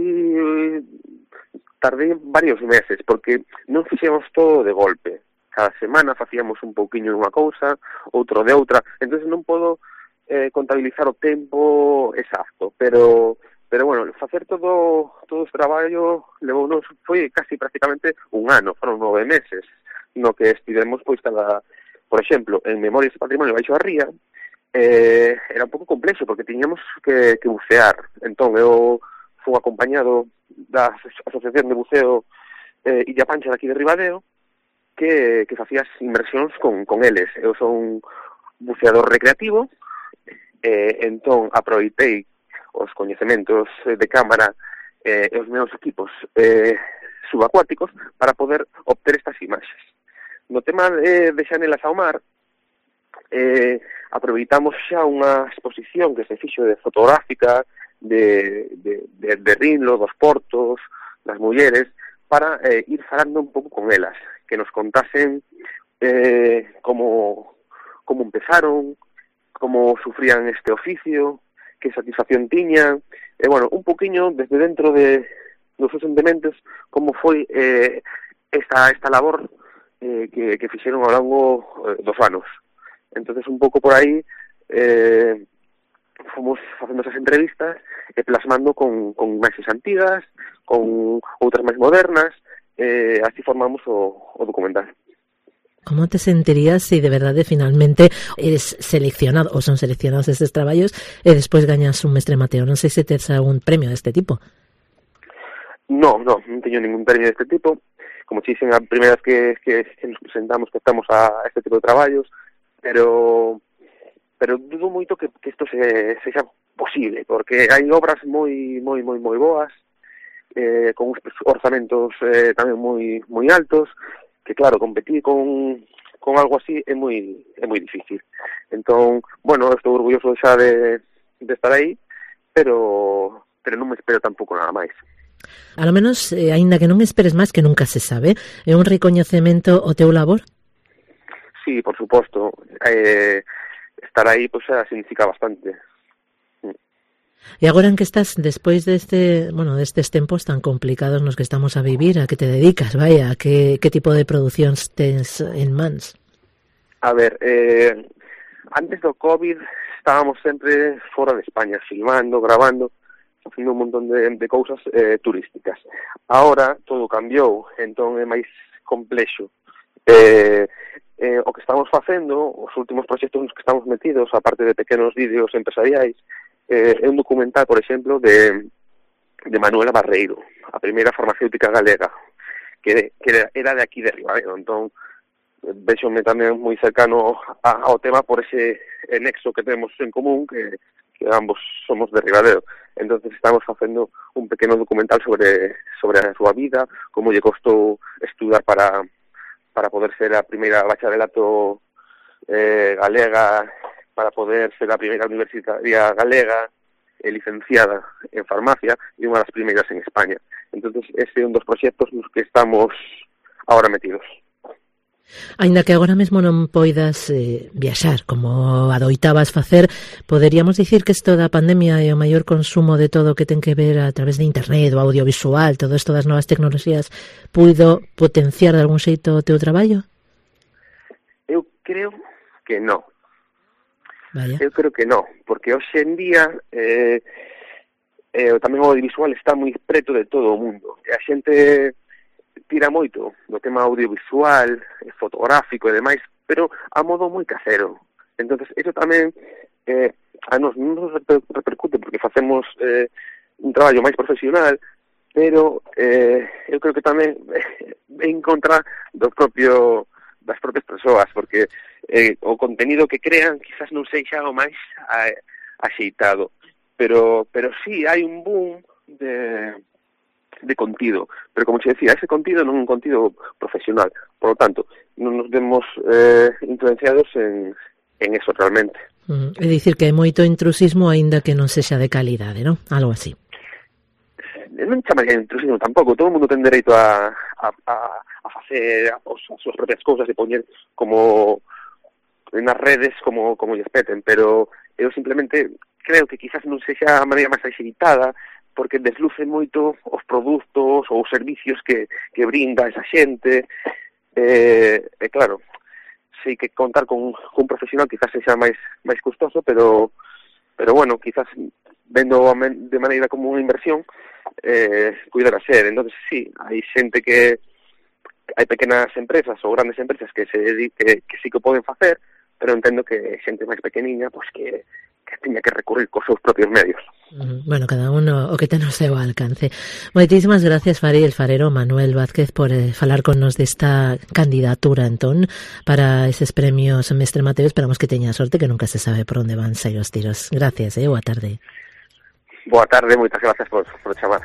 tardei varios meses, porque non fixemos todo de golpe. Cada semana facíamos un pouquiño dunha cousa, outro de outra, entón non podo contabilizar o tempo exacto, pero bueno, facer todo este traballo foi casi prácticamente un ano, foron 9 meses, no que estivemos pois por exemplo, en Memorias e Patrimonio baixo a ría, era un pouco complexo porque tiñamos que bucear. Entón eu fui acompañado da Asociación de Buceo Illa Pancha de aquí de Ribadeo que facía as inmersións con eles. Eu son un buceador recreativo, entón aproveitei os coñecementos de cámara e os meus equipos subacuáticos para poder obter estas imaxes. No tema de Chanel Asomar, aproveitamos xa unha exposición que se fixo de fotográfica de Rinlo, dos portos, das mulleres, para ir falando un pouco con elas, que nos contasen como empezaron, como sufrían este oficio, que satisfacción tiñan, bueno, un poquinho desde dentro dos seus sentimentos, como foi esta labor que fixeron ao longo dos anos. Entonces un pouco por aí fomos facendo esas entrevistas e plasmando con imaxes antigas, con outras máis modernas, así formamos o documental. ¿Cómo te sentirías si de verdad finalmente eres seleccionado o son seleccionados estos trabajos y después gañas un Mestre Mateo? Non sei se tes algún premio deste tipo. No teño ningún premio deste tipo. Como te dicen, a primeira vez que nos presentamos, que estamos a este tipo de traballos, pero dudo moito que isto sexa posible, porque hai obras moi boas, con uns orzamentos tamén moi altos, que claro, competir con algo así é moi difícil. Entón, bueno, estou orgulloso xa de estar aí, pero non me espero tampouco nada máis. A lo menos, aínda que non esperes máis, que nunca se sabe, é un recoñecemento o teu labor? Sí, por suposto. Estar aí pois xa significa bastante. E agora en que estás, despois destes tempos tan complicados nos que estamos a vivir, a que te dedicas, vaya, a que tipo de producións tens en mans? A ver, antes do COVID estábamos sempre fora de España, filmando, grabando, facendo un montón de cousas turísticas. Ahora todo cambiou, entón é máis complexo. O que estamos facendo, os últimos proxectos nos que estamos metidos, aparte de pequenos vídeos empresariais, é un documental, por exemplo, de Manuela Barreiro, a primeira farmacéutica galega, que era de aquí de Ribadeo. Entón, véxome tamén moi cercano ao tema por ese nexo que temos en común, que ambos somos de Ribadeo. Entonces estamos facendo un pequeno documental sobre a súa vida, como lle costou estudar para poder ser a primeira bacharelato galega, para poder ser a primeira universitaria galega licenciada en farmacia e unha das primeiras en España. Entonces, ese é un dos proxectos nos que estamos ahora metidos. Aínda que agora mesmo non poidas viaxar como adoitabas facer, poderíamos dicir que isto da pandemia e o maior consumo de todo que ten que ver a través de internet, o audiovisual, todo isto das novas tecnoloxías, puido potenciar de algún xeito o teu traballo? Eu creo que non. Vaya. Eu creo que non, porque hoxe en día tamén o audiovisual está moi preto de todo o mundo. E a xente tira moito do tema audiovisual, fotográfico e demais, pero a modo moi casero. Entonces, eso tamén a nos repercute porque facemos un traballo máis profesional, pero eu creo que tamén en contra das propias persoas, porque o contenido que crean quizás non sexa o máis axeitado, pero sí hai un boom de contido, pero como che decía, ese contido non é un contido profesional, por lo tanto, non nos vemos influenciados en eso realmente. É dicir que hai moito intrusismo aínda que non sexa de calidade, non? Algo así. Non chamaría intrusismo tampouco, todo o mundo ten dereito a facer as súas propias cousas e poñer como nas redes como lles peten, pero eu simplemente creo que quizás non sexa a maneira máis axeitada, porque desluce moito os produtos ou os servicios que brinda esa xente, e claro, sei que contar con un profesional quizás sexa máis custoso, pero bueno, quizás vendo de maneira como unha inversión, cuidar a ser. Entonces sí, hai xente que hai pequenas empresas ou grandes empresas que sí que poden facer, pero entendo que xente máis pequeniña pois que teña que recurrir cos seus propios medios. Bueno, cada uno o que ten o seu alcance. Moitísimas gracias, el farero Manuel Vázquez, por falar connos desta candidatura entón para eses premios Mestre Mateo. Esperamos que teña sorte, que nunca se sabe por onde van sair os tiros. Gracias, boa tarde. Boa tarde, moitas gracias por chamar.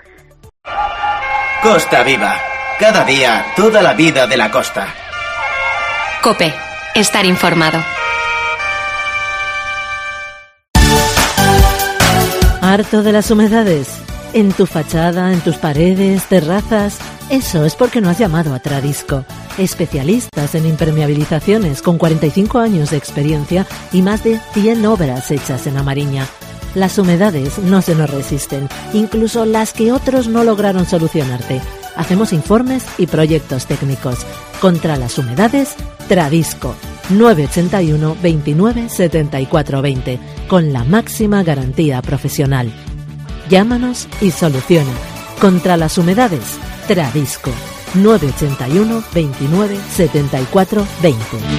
Costa Viva. Cada día, toda la vida de la costa. COPE. Estar informado. ¿Harto de las humedades? ¿En tu fachada, en tus paredes, terrazas? Eso es porque no has llamado a Tradisco. Especialistas en impermeabilizaciones con 45 años de experiencia y más de 100 obras hechas en Amariña. Las humedades no se nos resisten, incluso las que otros no lograron solucionarte. Hacemos informes y proyectos técnicos. Contra las humedades, Tradisco. 981 29 74 20, con la máxima garantía profesional. Llámanos y soluciona. Contra las humedades, Tradisco. 981 29 74 20.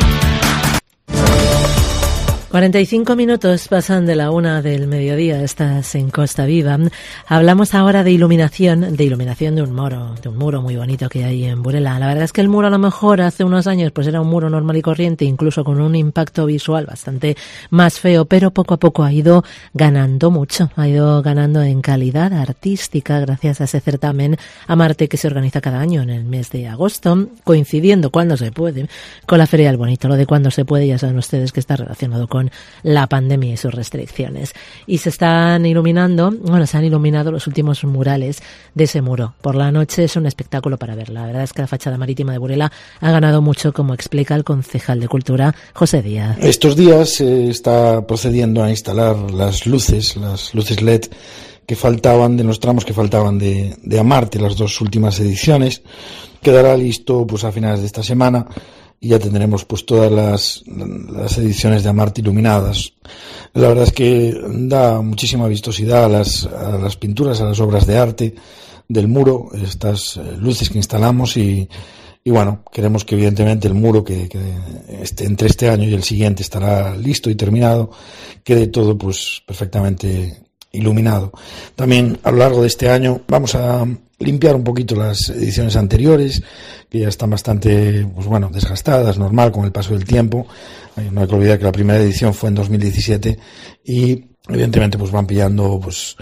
45 minutos pasan de la 1 del mediodía, estás en Costa Viva. Hablamos ahora de iluminación de un muro muy bonito que hay en Burela. La verdad es que el muro a lo mejor hace unos años pues era un muro normal y corriente, incluso con un impacto visual bastante más feo, pero poco a poco ha ido ganando mucho, ha ido ganando en calidad artística gracias a ese certamen Amarte que se organiza cada año en el mes de agosto, coincidiendo cuando se puede con la Feria del Bonito. Lo de cuando se puede ya saben ustedes que está relacionado con la pandemia y sus restricciones. Y se han iluminado los últimos murales de ese muro. Por la noche es un espectáculo para ver. La verdad es que la fachada marítima de Burela ha ganado mucho, como explica el concejal de Cultura, José Díaz. Estos días se está procediendo a instalar las luces LED que faltaban, de los tramos que faltaban de Amarte, las dos últimas ediciones. Quedará listo pues a finales de esta semana. Y ya tendremos pues todas las ediciones de Amarte iluminadas. La verdad es que da muchísima vistosidad a las pinturas, a las obras de arte del muro, estas luces que instalamos y bueno, queremos que evidentemente el muro que entre este año y el siguiente estará listo y terminado, quede todo pues perfectamente iluminado. También a lo largo de este año vamos a limpiar un poquito las ediciones anteriores, que ya están bastante, pues bueno, desgastadas, normal, con el paso del tiempo. No hay que olvidar que la primera edición fue en 2017 y evidentemente pues van pillando pues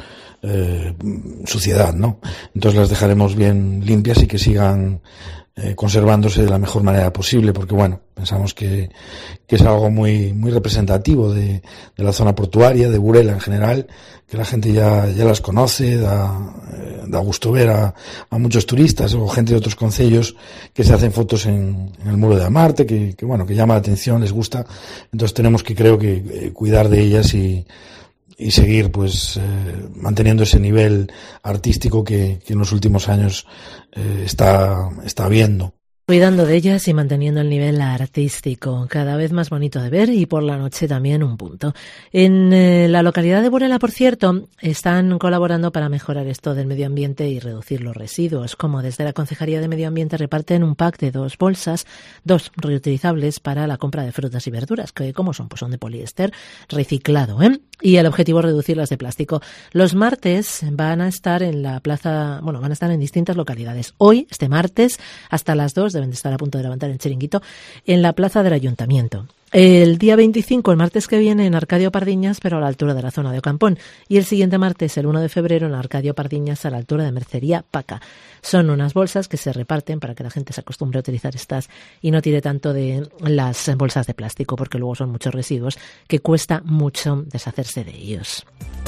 suciedad, ¿no? Entonces las dejaremos bien limpias y que sigan conservándose de la mejor manera posible, porque bueno, pensamos que es algo muy representativo de la zona portuaria, de Burela en general, que la gente ya las conoce, da gusto ver a muchos turistas o gente de otros concellos que se hacen fotos en el muro de Amarte, que bueno, que llama la atención, les gusta. Entonces tenemos que, creo que, cuidar de ellas y seguir pues manteniendo ese nivel artístico que en los últimos años está habiendo. Cuidando de ellas y manteniendo el nivel artístico, cada vez más bonito de ver, y por la noche también un punto. En la localidad de Burela, por cierto, están colaborando para mejorar esto del medio ambiente y reducir los residuos, como desde la Concejalía de Medio Ambiente reparten un pack de 2 bolsas, 2 reutilizables para la compra de frutas y verduras, que como son, pues son de poliéster reciclado, y el objetivo es reducirlas de plástico. Los martes van a estar en la plaza, van a estar en distintas localidades. Hoy, este martes, hasta las 2, deben de estar a punto de levantar el chiringuito, en la plaza del Ayuntamiento. El día 25, el martes que viene, en Arcadio Pardiñas, pero a la altura de la zona de Ocampón. Y el siguiente martes, el 1 de febrero, en Arcadio Pardiñas, a la altura de Mercería Paca. Son unas bolsas que se reparten para que la gente se acostumbre a utilizar estas y no tire tanto de las bolsas de plástico, porque luego son muchos residuos que cuesta mucho deshacerse de ellos.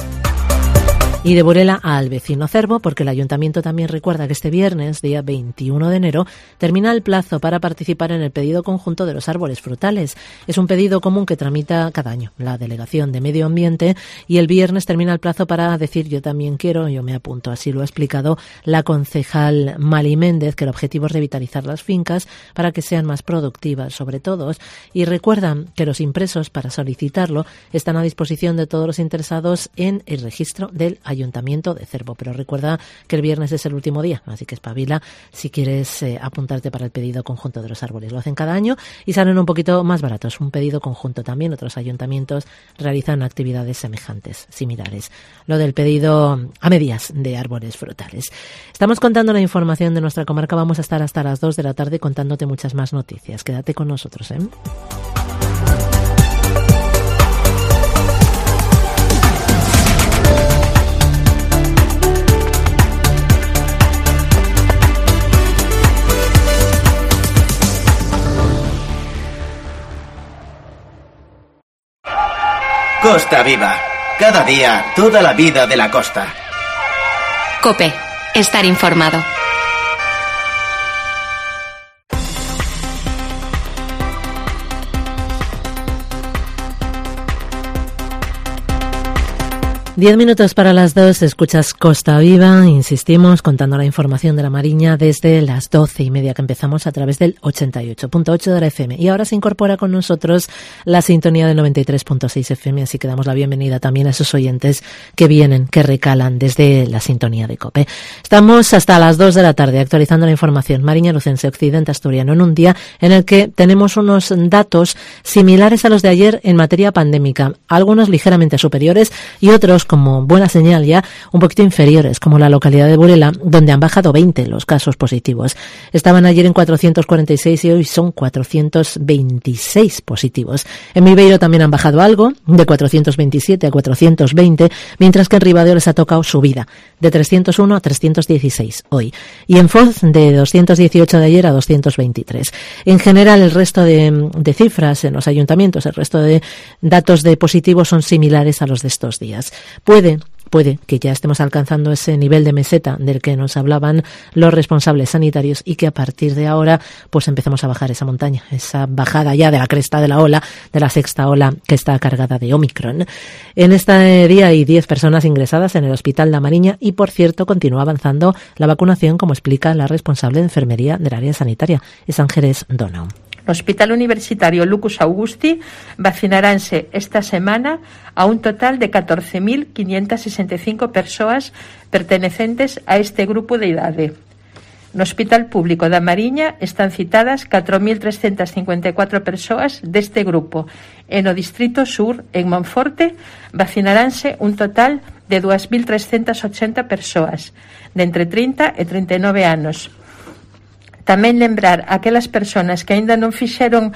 Y de Burela al vecino Cervo, porque el Ayuntamiento también recuerda que este viernes, día 21 de enero, termina el plazo para participar en el pedido conjunto de los árboles frutales. Es un pedido común que tramita cada año la Delegación de Medio Ambiente y el viernes termina el plazo para decir yo también quiero, yo me apunto. Así lo ha explicado la concejal Mali Méndez, que el objetivo es revitalizar las fincas para que sean más productivas, sobre todo. Y recuerdan que los impresos para solicitarlo están a disposición de todos los interesados en el registro del Ayuntamiento de Cervo, pero recuerda que el viernes es el último día, así que espabila si quieres apuntarte para el pedido conjunto de los árboles. Lo hacen cada año y salen un poquito más baratos. Un pedido conjunto también, otros ayuntamientos realizan actividades semejantes, similares. Lo del pedido a medias de árboles frutales. Estamos contando la información de nuestra comarca, vamos a estar hasta las 2 de la tarde contándote muchas más noticias. Quédate con nosotros, ¿eh? Costa Viva. Cada día, toda la vida de la costa. COPE. Estar informado. 10 minutos para las 2, escuchas Costa Viva, insistimos, contando la información de la Mariña desde las 12:30 que empezamos a través del 88.8 de la FM. Y ahora se incorpora con nosotros la sintonía del 93.6 FM, así que damos la bienvenida también a esos oyentes que vienen, que recalan desde la sintonía de COPE. Estamos hasta las 2 de la tarde actualizando la información Mariña Lucense Occidente Asturiano en un día en el que tenemos unos datos similares a los de ayer en materia pandémica, algunos ligeramente superiores y otros, como buena señal ya, un poquito inferiores, como la localidad de Burela, donde han bajado 20 los casos positivos. Estaban ayer en 446 y hoy son 426 positivos. En Viveiro también han bajado algo, de 427 a 420, mientras que en Ribadeo les ha tocado subida, de 301 a 316 hoy. Y en Foz, de 218 de ayer a 223. En general, el resto de cifras en los ayuntamientos, el resto de datos de positivos son similares a los de estos días. Puede que ya estemos alcanzando ese nivel de meseta del que nos hablaban los responsables sanitarios y que a partir de ahora pues empecemos a bajar esa montaña, esa bajada ya de la cresta de la ola, de la sexta ola que está cargada de Omicron. En este día hay 10 personas ingresadas en el Hospital da Mariña y, por cierto, continúa avanzando la vacunación, como explica la responsable de enfermería del área sanitaria, es Ángeles Donau. No Hospital Universitario Lucas Augusti vacinaránse esta semana a un total de 14.565 persoas pertenecentes a este grupo de idade. No Hospital Público da Mariña están citadas 4.354 persoas deste grupo e no Distrito Sur, en Monforte, vacinaránse un total de 2.380 persoas de entre 30 e 39 anos. Tamén lembrar a aquelas persoas que aínda non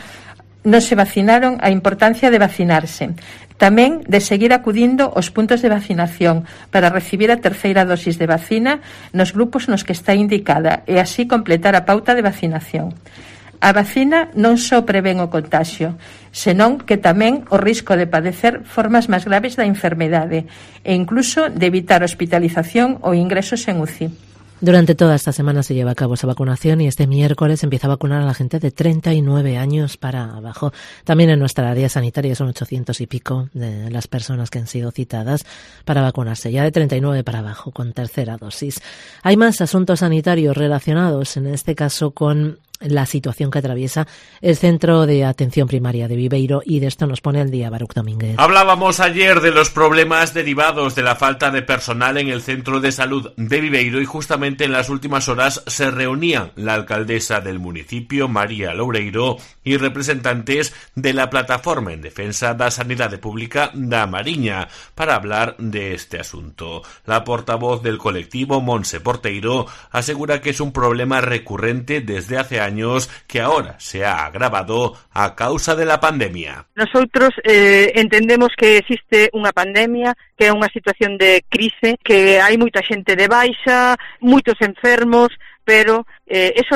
se vacinaron a importancia de vacinarse. Tamén de seguir acudindo aos puntos de vacinación para recibir a terceira dosis de vacina nos grupos nos que está indicada e así completar a pauta de vacinación. A vacina non só prevén o contaxio, senón que tamén o risco de padecer formas máis graves da enfermedade e incluso de evitar hospitalización ou ingresos en UCI. Durante toda esta semana se lleva a cabo esa vacunación y este miércoles empieza a vacunar a la gente de 39 años para abajo. También en nuestra área sanitaria son 800 y pico de las personas que han sido citadas para vacunarse, ya de 39 para abajo, con tercera dosis. Hay más asuntos sanitarios relacionados, en este caso con la situación que atraviesa el Centro de Atención Primaria de Viveiro, y de esto nos pone al día Baruch Domínguez. Hablábamos ayer de los problemas derivados de la falta de personal en el Centro de Salud de Viveiro y justamente en las últimas horas se reunían la alcaldesa del municipio, María Loureiro, y representantes de la Plataforma en Defensa da Sanidade Pública da Mariña para hablar de este asunto. La portavoz del colectivo, Monse Porteiro, asegura que es un problema recurrente desde hace años que ahora se ha agravado a causa de la pandemia. Nosotros entendemos que existe unha pandemia, que é unha situación de crise, que hai moita xente de baixa, moitos enfermos, pero eso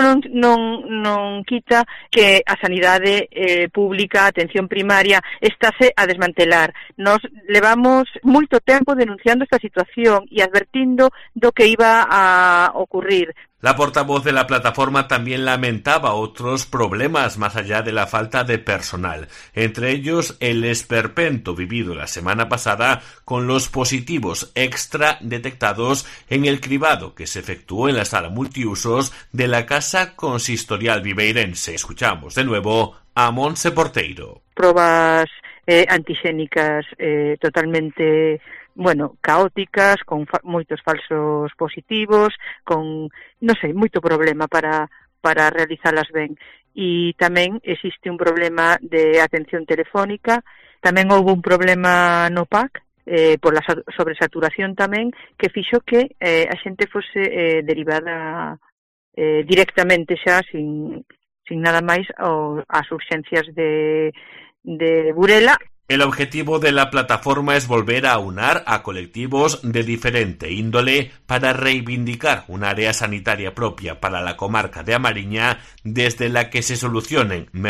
non quita que a sanidade pública, a atención primaria, estáse a desmantelar. Nos levamos moito tempo denunciando esta situación e advertindo do que iba a ocurrir. La portavoz de la plataforma también lamentaba otros problemas más allá de la falta de personal, entre ellos el esperpento vivido la semana pasada con los positivos extra detectados en el cribado que se efectuó en la sala multiusos de la Casa Consistorial Viveirense. Escuchamos de nuevo a Monse Porteiro. Probas antigénicas totalmente caóticas, con moitos falsos positivos, con, moito problema para realizalas ben. E tamén existe un problema de atención telefónica, tamén houve un problema no PAC, por la sobresaturación tamén, que fixo que a xente fose derivada directamente xa, sin nada máis, ás urxencias de Burela. El objetivo de la plataforma es volver a aunar a colectivos de diferente índole para reivindicar un área sanitaria propia para la comarca de A Mariña, desde la que se solucionen mejor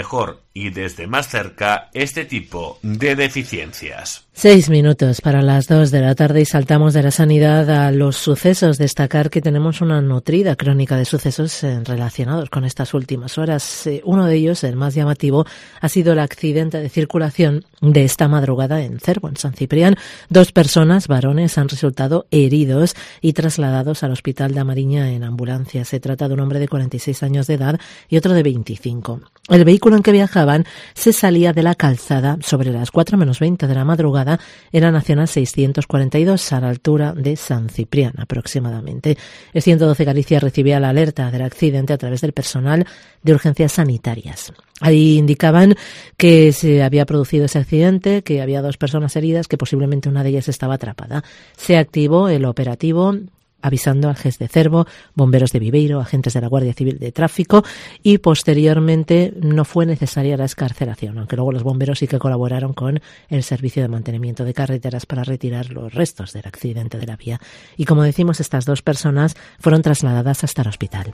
y desde más cerca este tipo de deficiencias. 6 minutos para las 2 de la tarde y saltamos de la sanidad a los sucesos. Destacar que tenemos una nutrida crónica de sucesos relacionados con estas últimas horas. Uno de ellos, el más llamativo, ha sido el accidente de circulación de esta madrugada en Cervo, en San Ciprián. 2 personas, varones, han resultado heridos y trasladados al hospital de Amariña en ambulancia. Se trata de un hombre de 46 años de edad y otro de 25. El vehículo en que viajaban se salía de la calzada sobre las 4 menos 20 de la madrugada. Era Nacional 642 a la altura de San Ciprián aproximadamente. El 112 Galicia recibía la alerta del accidente a través del personal de urgencias sanitarias. Ahí indicaban que se había producido ese accidente, que había 2 personas heridas, que posiblemente una de ellas estaba atrapada. Se activó el operativo avisando al GES de Cervo, bomberos de Viveiro, agentes de la Guardia Civil de Tráfico, y posteriormente no fue necesaria la excarcelación, aunque luego los bomberos sí que colaboraron con el Servicio de Mantenimiento de Carreteras para retirar los restos del accidente de la vía. Y como decimos, estas 2 personas fueron trasladadas hasta el hospital.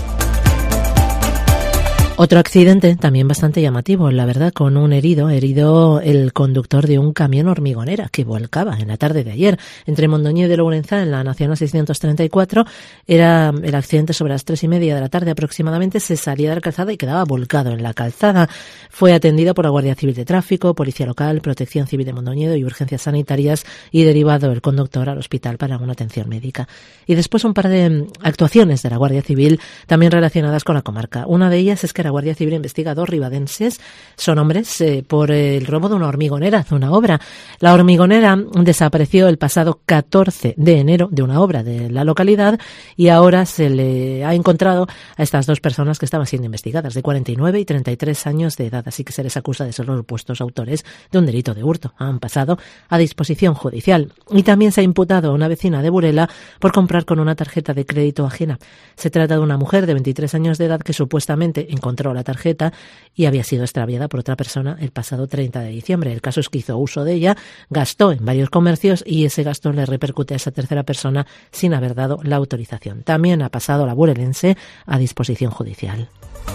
Otro accidente también bastante llamativo, la verdad, con un herido el conductor de un camión hormigonera que volcaba en la tarde de ayer entre Mondoñedo y Lourençá en la Nacional 634. Era el accidente sobre las 3:30 de la tarde aproximadamente. Se salía de la calzada y quedaba volcado en la calzada. Fue atendido por la Guardia Civil de Tráfico, Policía Local, Protección Civil de Mondoñedo y Urgencias Sanitarias, y derivado el conductor al hospital para una atención médica. Y después un par de actuaciones de la Guardia Civil también relacionadas con la comarca. Una de ellas es que la Guardia Civil investiga a 2 ribadenses, son hombres, por el robo de una hormigonera, de una obra. La hormigonera desapareció el pasado 14 de enero de una obra de la localidad y ahora se le ha encontrado a estas 2 personas que estaban siendo investigadas, de 49 y 33 años de edad, así que se les acusa de ser los supuestos autores de un delito de hurto. Han pasado a disposición judicial. Y también se ha imputado a una vecina de Burela por comprar con una tarjeta de crédito ajena. Se trata de una mujer de 23 años de edad que supuestamente encontró la tarjeta y había sido extraviada por otra persona el pasado 30 de diciembre. El caso es que hizo uso de ella, gastó en varios comercios y ese gasto le repercute a esa tercera persona sin haber dado la autorización. También ha pasado la burelense a disposición judicial.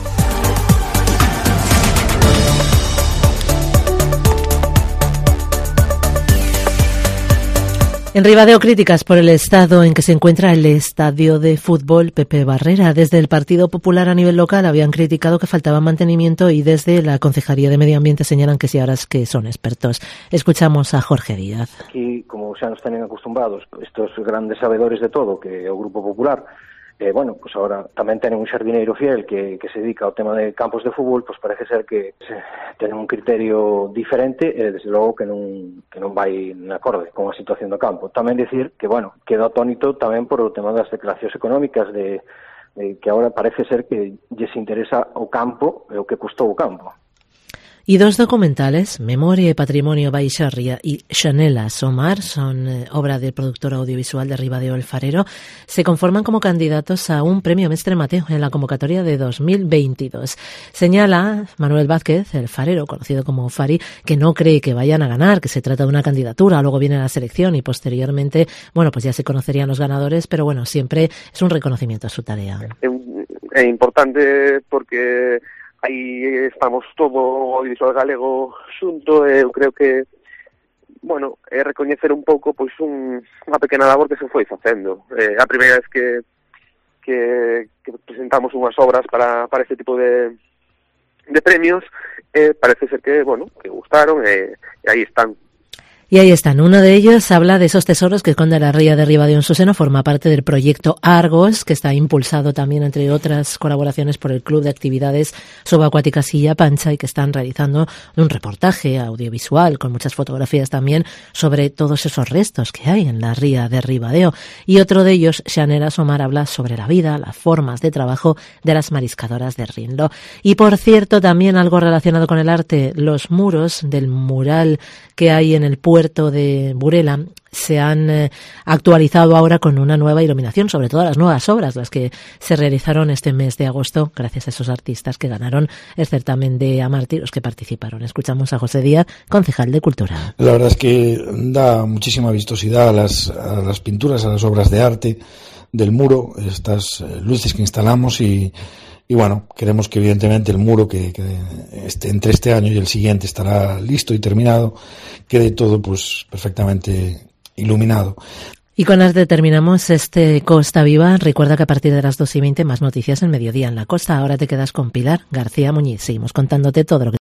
En Ribadeo, críticas por el estado en que se encuentra el estadio de fútbol Pepe Barrera. Desde el Partido Popular a nivel local habían criticado que faltaba mantenimiento y desde la Concejalía de Medio Ambiente señalan que sí, ahora es que son expertos. Escuchamos a Jorge Díaz. Aquí, como xa nos teñen acostumbrados estos grandes sabedores de todo, que é o Grupo Popular, pues ahora tamén tenen un xardineiro fiel que se dedica ao tema de campos de fútbol, pues parece ser que tenen un criterio diferente e desde logo que non vai en acorde con a situación do campo. Tamén dicir que, quedo atónito tamén por o tema das declaracións económicas de que ahora parece ser que lles interesa o campo e o que custou o campo. Y 2 documentales, Memoria y Patrimonio Baixarria y Xanela Somar, son obra del productor audiovisual de Ribadeo El Farero, se conforman como candidatos a un premio Mestre Mateo en la convocatoria de 2022. Señala Manuel Vázquez, El Farero, conocido como Fari, que no cree que vayan a ganar, que se trata de una candidatura, luego viene la selección y posteriormente, pues ya se conocerían los ganadores, pero siempre es un reconocimiento a su tarea. É importante porque aí estamos todo o audiovisual galego xunto e eu creo que, é recoñecer un pouco unha pequena labor que se foi facendo. A primeira vez que presentamos unhas obras para este tipo de premios, parece ser que gustaron e aí están. Y ahí están. Uno de ellos habla de esos tesoros que esconde la ría de Ribadeo en su seno. Forma parte del proyecto Argos, que está impulsado también, entre otras colaboraciones, por el Club de Actividades Subacuáticas Silla Pancha, y que están realizando un reportaje audiovisual con muchas fotografías también sobre todos esos restos que hay en la ría de Ribadeo. Y otro de ellos, Xanela Somar, habla sobre la vida, las formas de trabajo de las mariscadoras de Rinlo. Y por cierto, también algo relacionado con el arte, los muros del mural que hay en el puerto de Burela se han actualizado ahora con una nueva iluminación, sobre todo las nuevas obras, las que se realizaron este mes de agosto, gracias a esos artistas que ganaron el certamen de Amarti, los que participaron. Escuchamos a José Díaz, concejal de Cultura. La verdad es que da muchísima vistosidad a las pinturas, a las obras de arte del muro, estas luces que instalamos y bueno, queremos que evidentemente el muro que entre este año y el siguiente estará listo y terminado, quede todo pues perfectamente iluminado. Y con arte terminamos este Costa Viva. Recuerda que a partir de las 2:20 más noticias en Mediodía en la Costa. Ahora te quedas con Pilar García Muñiz. Seguimos contándote todo lo que